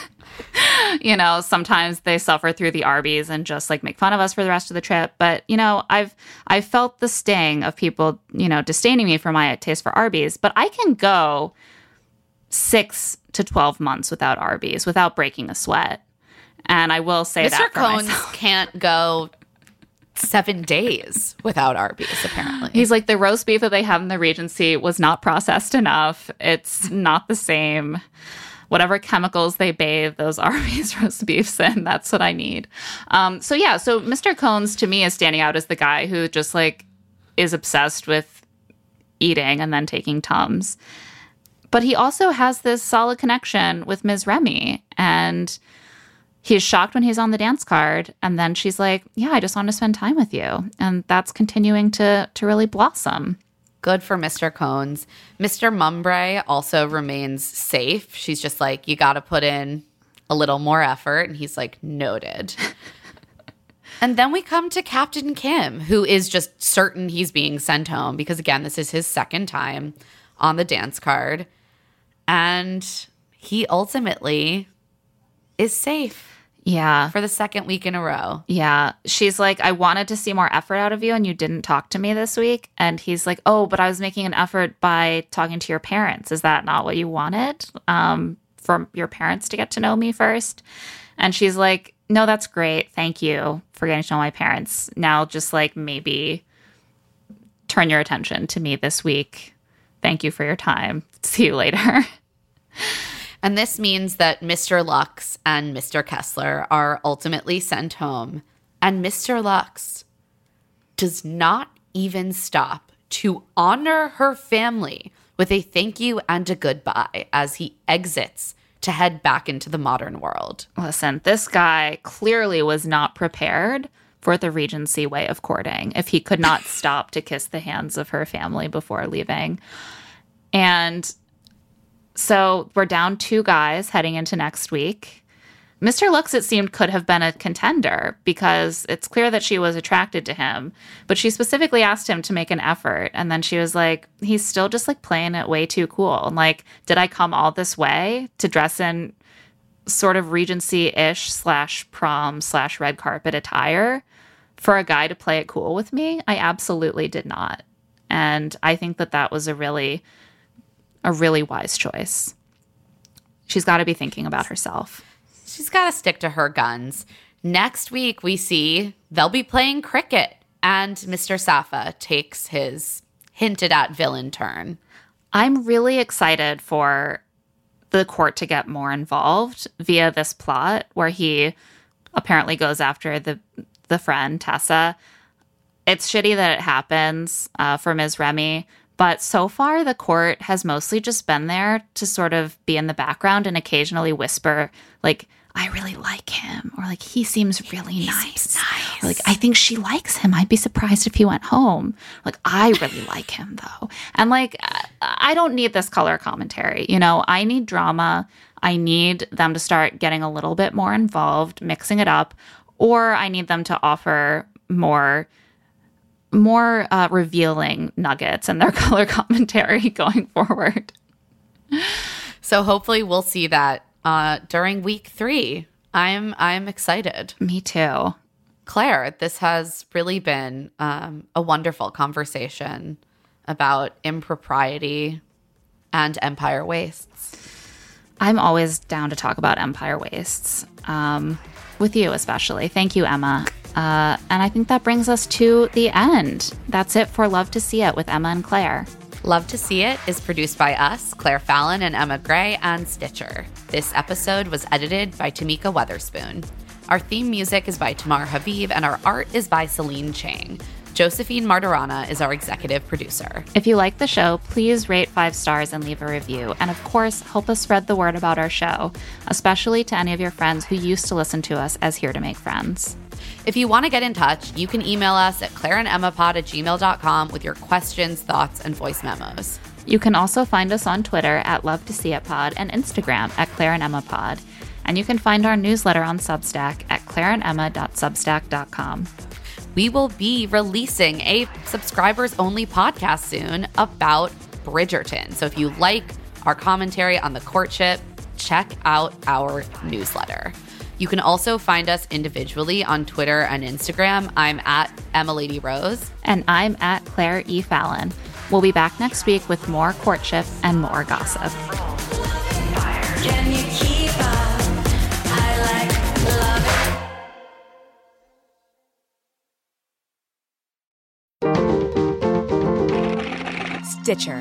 You know, sometimes they suffer through the Arby's and just like make fun of us for the rest of the trip. But, you know, I've felt the sting of people, you know, disdaining me for my taste for Arby's. But I can go 6 to 12 months without Arby's without breaking a sweat. And I will say that for Cones myself. can't go 7 days without Arby's, apparently. He's like, the roast beef that they have in the Regency was not processed enough. It's not the same. Whatever chemicals they bathe those Arby's roast beefs in, that's what I need. So Mr. Cones to me is standing out as the guy who just like is obsessed with eating and then taking Tums. But he also has this solid connection with Ms. Remy, and he's shocked when he's on the dance card. And then she's like, yeah, I just want to spend time with you. And that's continuing to really blossom. Good for Mr. Cones. Mr. Mumbrey also remains safe. She's just like, you got to put in a little more effort. And he's like, noted. And then we come to Captain Kim, who is just certain he's being sent home because, again, this is his second time on the dance card. And he ultimately is safe. Yeah. For the second week in a row. Yeah. She's like, I wanted to see more effort out of you and you didn't talk to me this week. And he's like, oh, but I was making an effort by talking to your parents. Is that not what you wanted? For your parents to get to know me first? And she's like, no, that's great. Thank you for getting to know my parents. Now just like maybe turn your attention to me this week. Thank you for your time. See you later. And this means that Mr. Lux and Mr. Kessler are ultimately sent home. And Mr. Lux does not even stop to honor her family with a thank you and a goodbye as he exits to head back into the modern world. Listen, this guy clearly was not prepared for the Regency way of courting if he could not stop to kiss the hands of her family before leaving. And so we're down 2 guys heading into next week. Mr. Lux, it seemed, could have been a contender because it's clear that she was attracted to him. But she specifically asked him to make an effort. And then she was like, he's still just like playing it way too cool. And like, did I come all this way to dress in sort of Regency-ish /prom /red carpet attire for a guy to play it cool with me. I absolutely did not. And I think that was a really wise choice. She's got to be thinking about herself. She's got to stick to her guns. Next week, we see they'll be playing cricket, and Mr. Safa takes his hinted at villain turn. I'm really excited for the court to get more involved via this plot where he apparently goes after the friend, Tessa. It's shitty that it happens for Ms. Remy, but so far the court has mostly just been there to sort of be in the background and occasionally whisper, like, I really like him, or like, he seems really nice. Or like, I think she likes him. I'd be surprised if he went home. Like, I really like him though. And like, I don't need this color commentary. You know, I need drama. I need them to start getting a little bit more involved, mixing it up, or I need them to offer more revealing nuggets in their color commentary going forward. So hopefully we'll see that during week 3. I'm excited. Me too. Claire, this has really been a wonderful conversation about impropriety and Empire Wastes. I'm always down to talk about Empire Wastes, with you especially. Thank you, Emma. And I think that brings us to the end. That's it for Love to See It with Emma and Claire. Love to See It is produced by us, Claire Fallon and Emma Gray, and Stitcher. This episode was edited by Tamika Weatherspoon. Our theme music is by Tamar Habib, and our art is by Celine Chang. Josephine Martirana is our executive producer. If you like the show, please rate 5 stars and leave a review. And of course, help us spread the word about our show, especially to any of your friends who used to listen to us as Here to Make Friends. If you want to get in touch, you can email us at claireandemmapod@gmail.com with your questions, thoughts, and voice memos. You can also find us on Twitter at Love to See It Pod and Instagram at claireandemmapod. And you can find our newsletter on Substack at claireandemma.substack.com. We will be releasing a subscribers-only podcast soon about Bridgerton. So if you like our commentary on the courtship, check out our newsletter. You can also find us individually on Twitter and Instagram. I'm at EmmaLadyRose. And I'm at Claire E. Fallon. We'll be back next week with more courtship and more gossip. Can you keep up? I love it. Stitcher.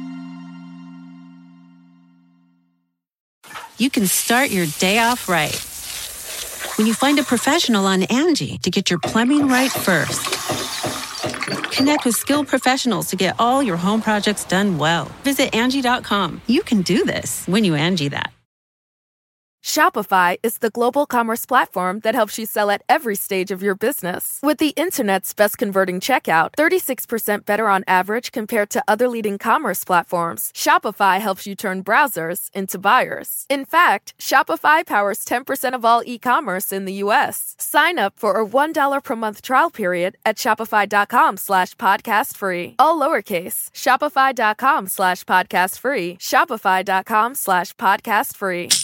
You can start your day off right when you find a professional on Angie to get your plumbing right first. Connect with skilled professionals to get all your home projects done well. Visit Angie.com. You can do this when you Angie that. Shopify is the global commerce platform that helps you sell at every stage of your business. With the internet's best converting checkout, 36% better on average compared to other leading commerce platforms, Shopify helps you turn browsers into buyers. In fact, Shopify powers 10% of all e-commerce in the U.S. Sign up for a $1 per month trial period at shopify.com/podcast free. All lowercase, shopify.com/podcast free, shopify.com/podcast free.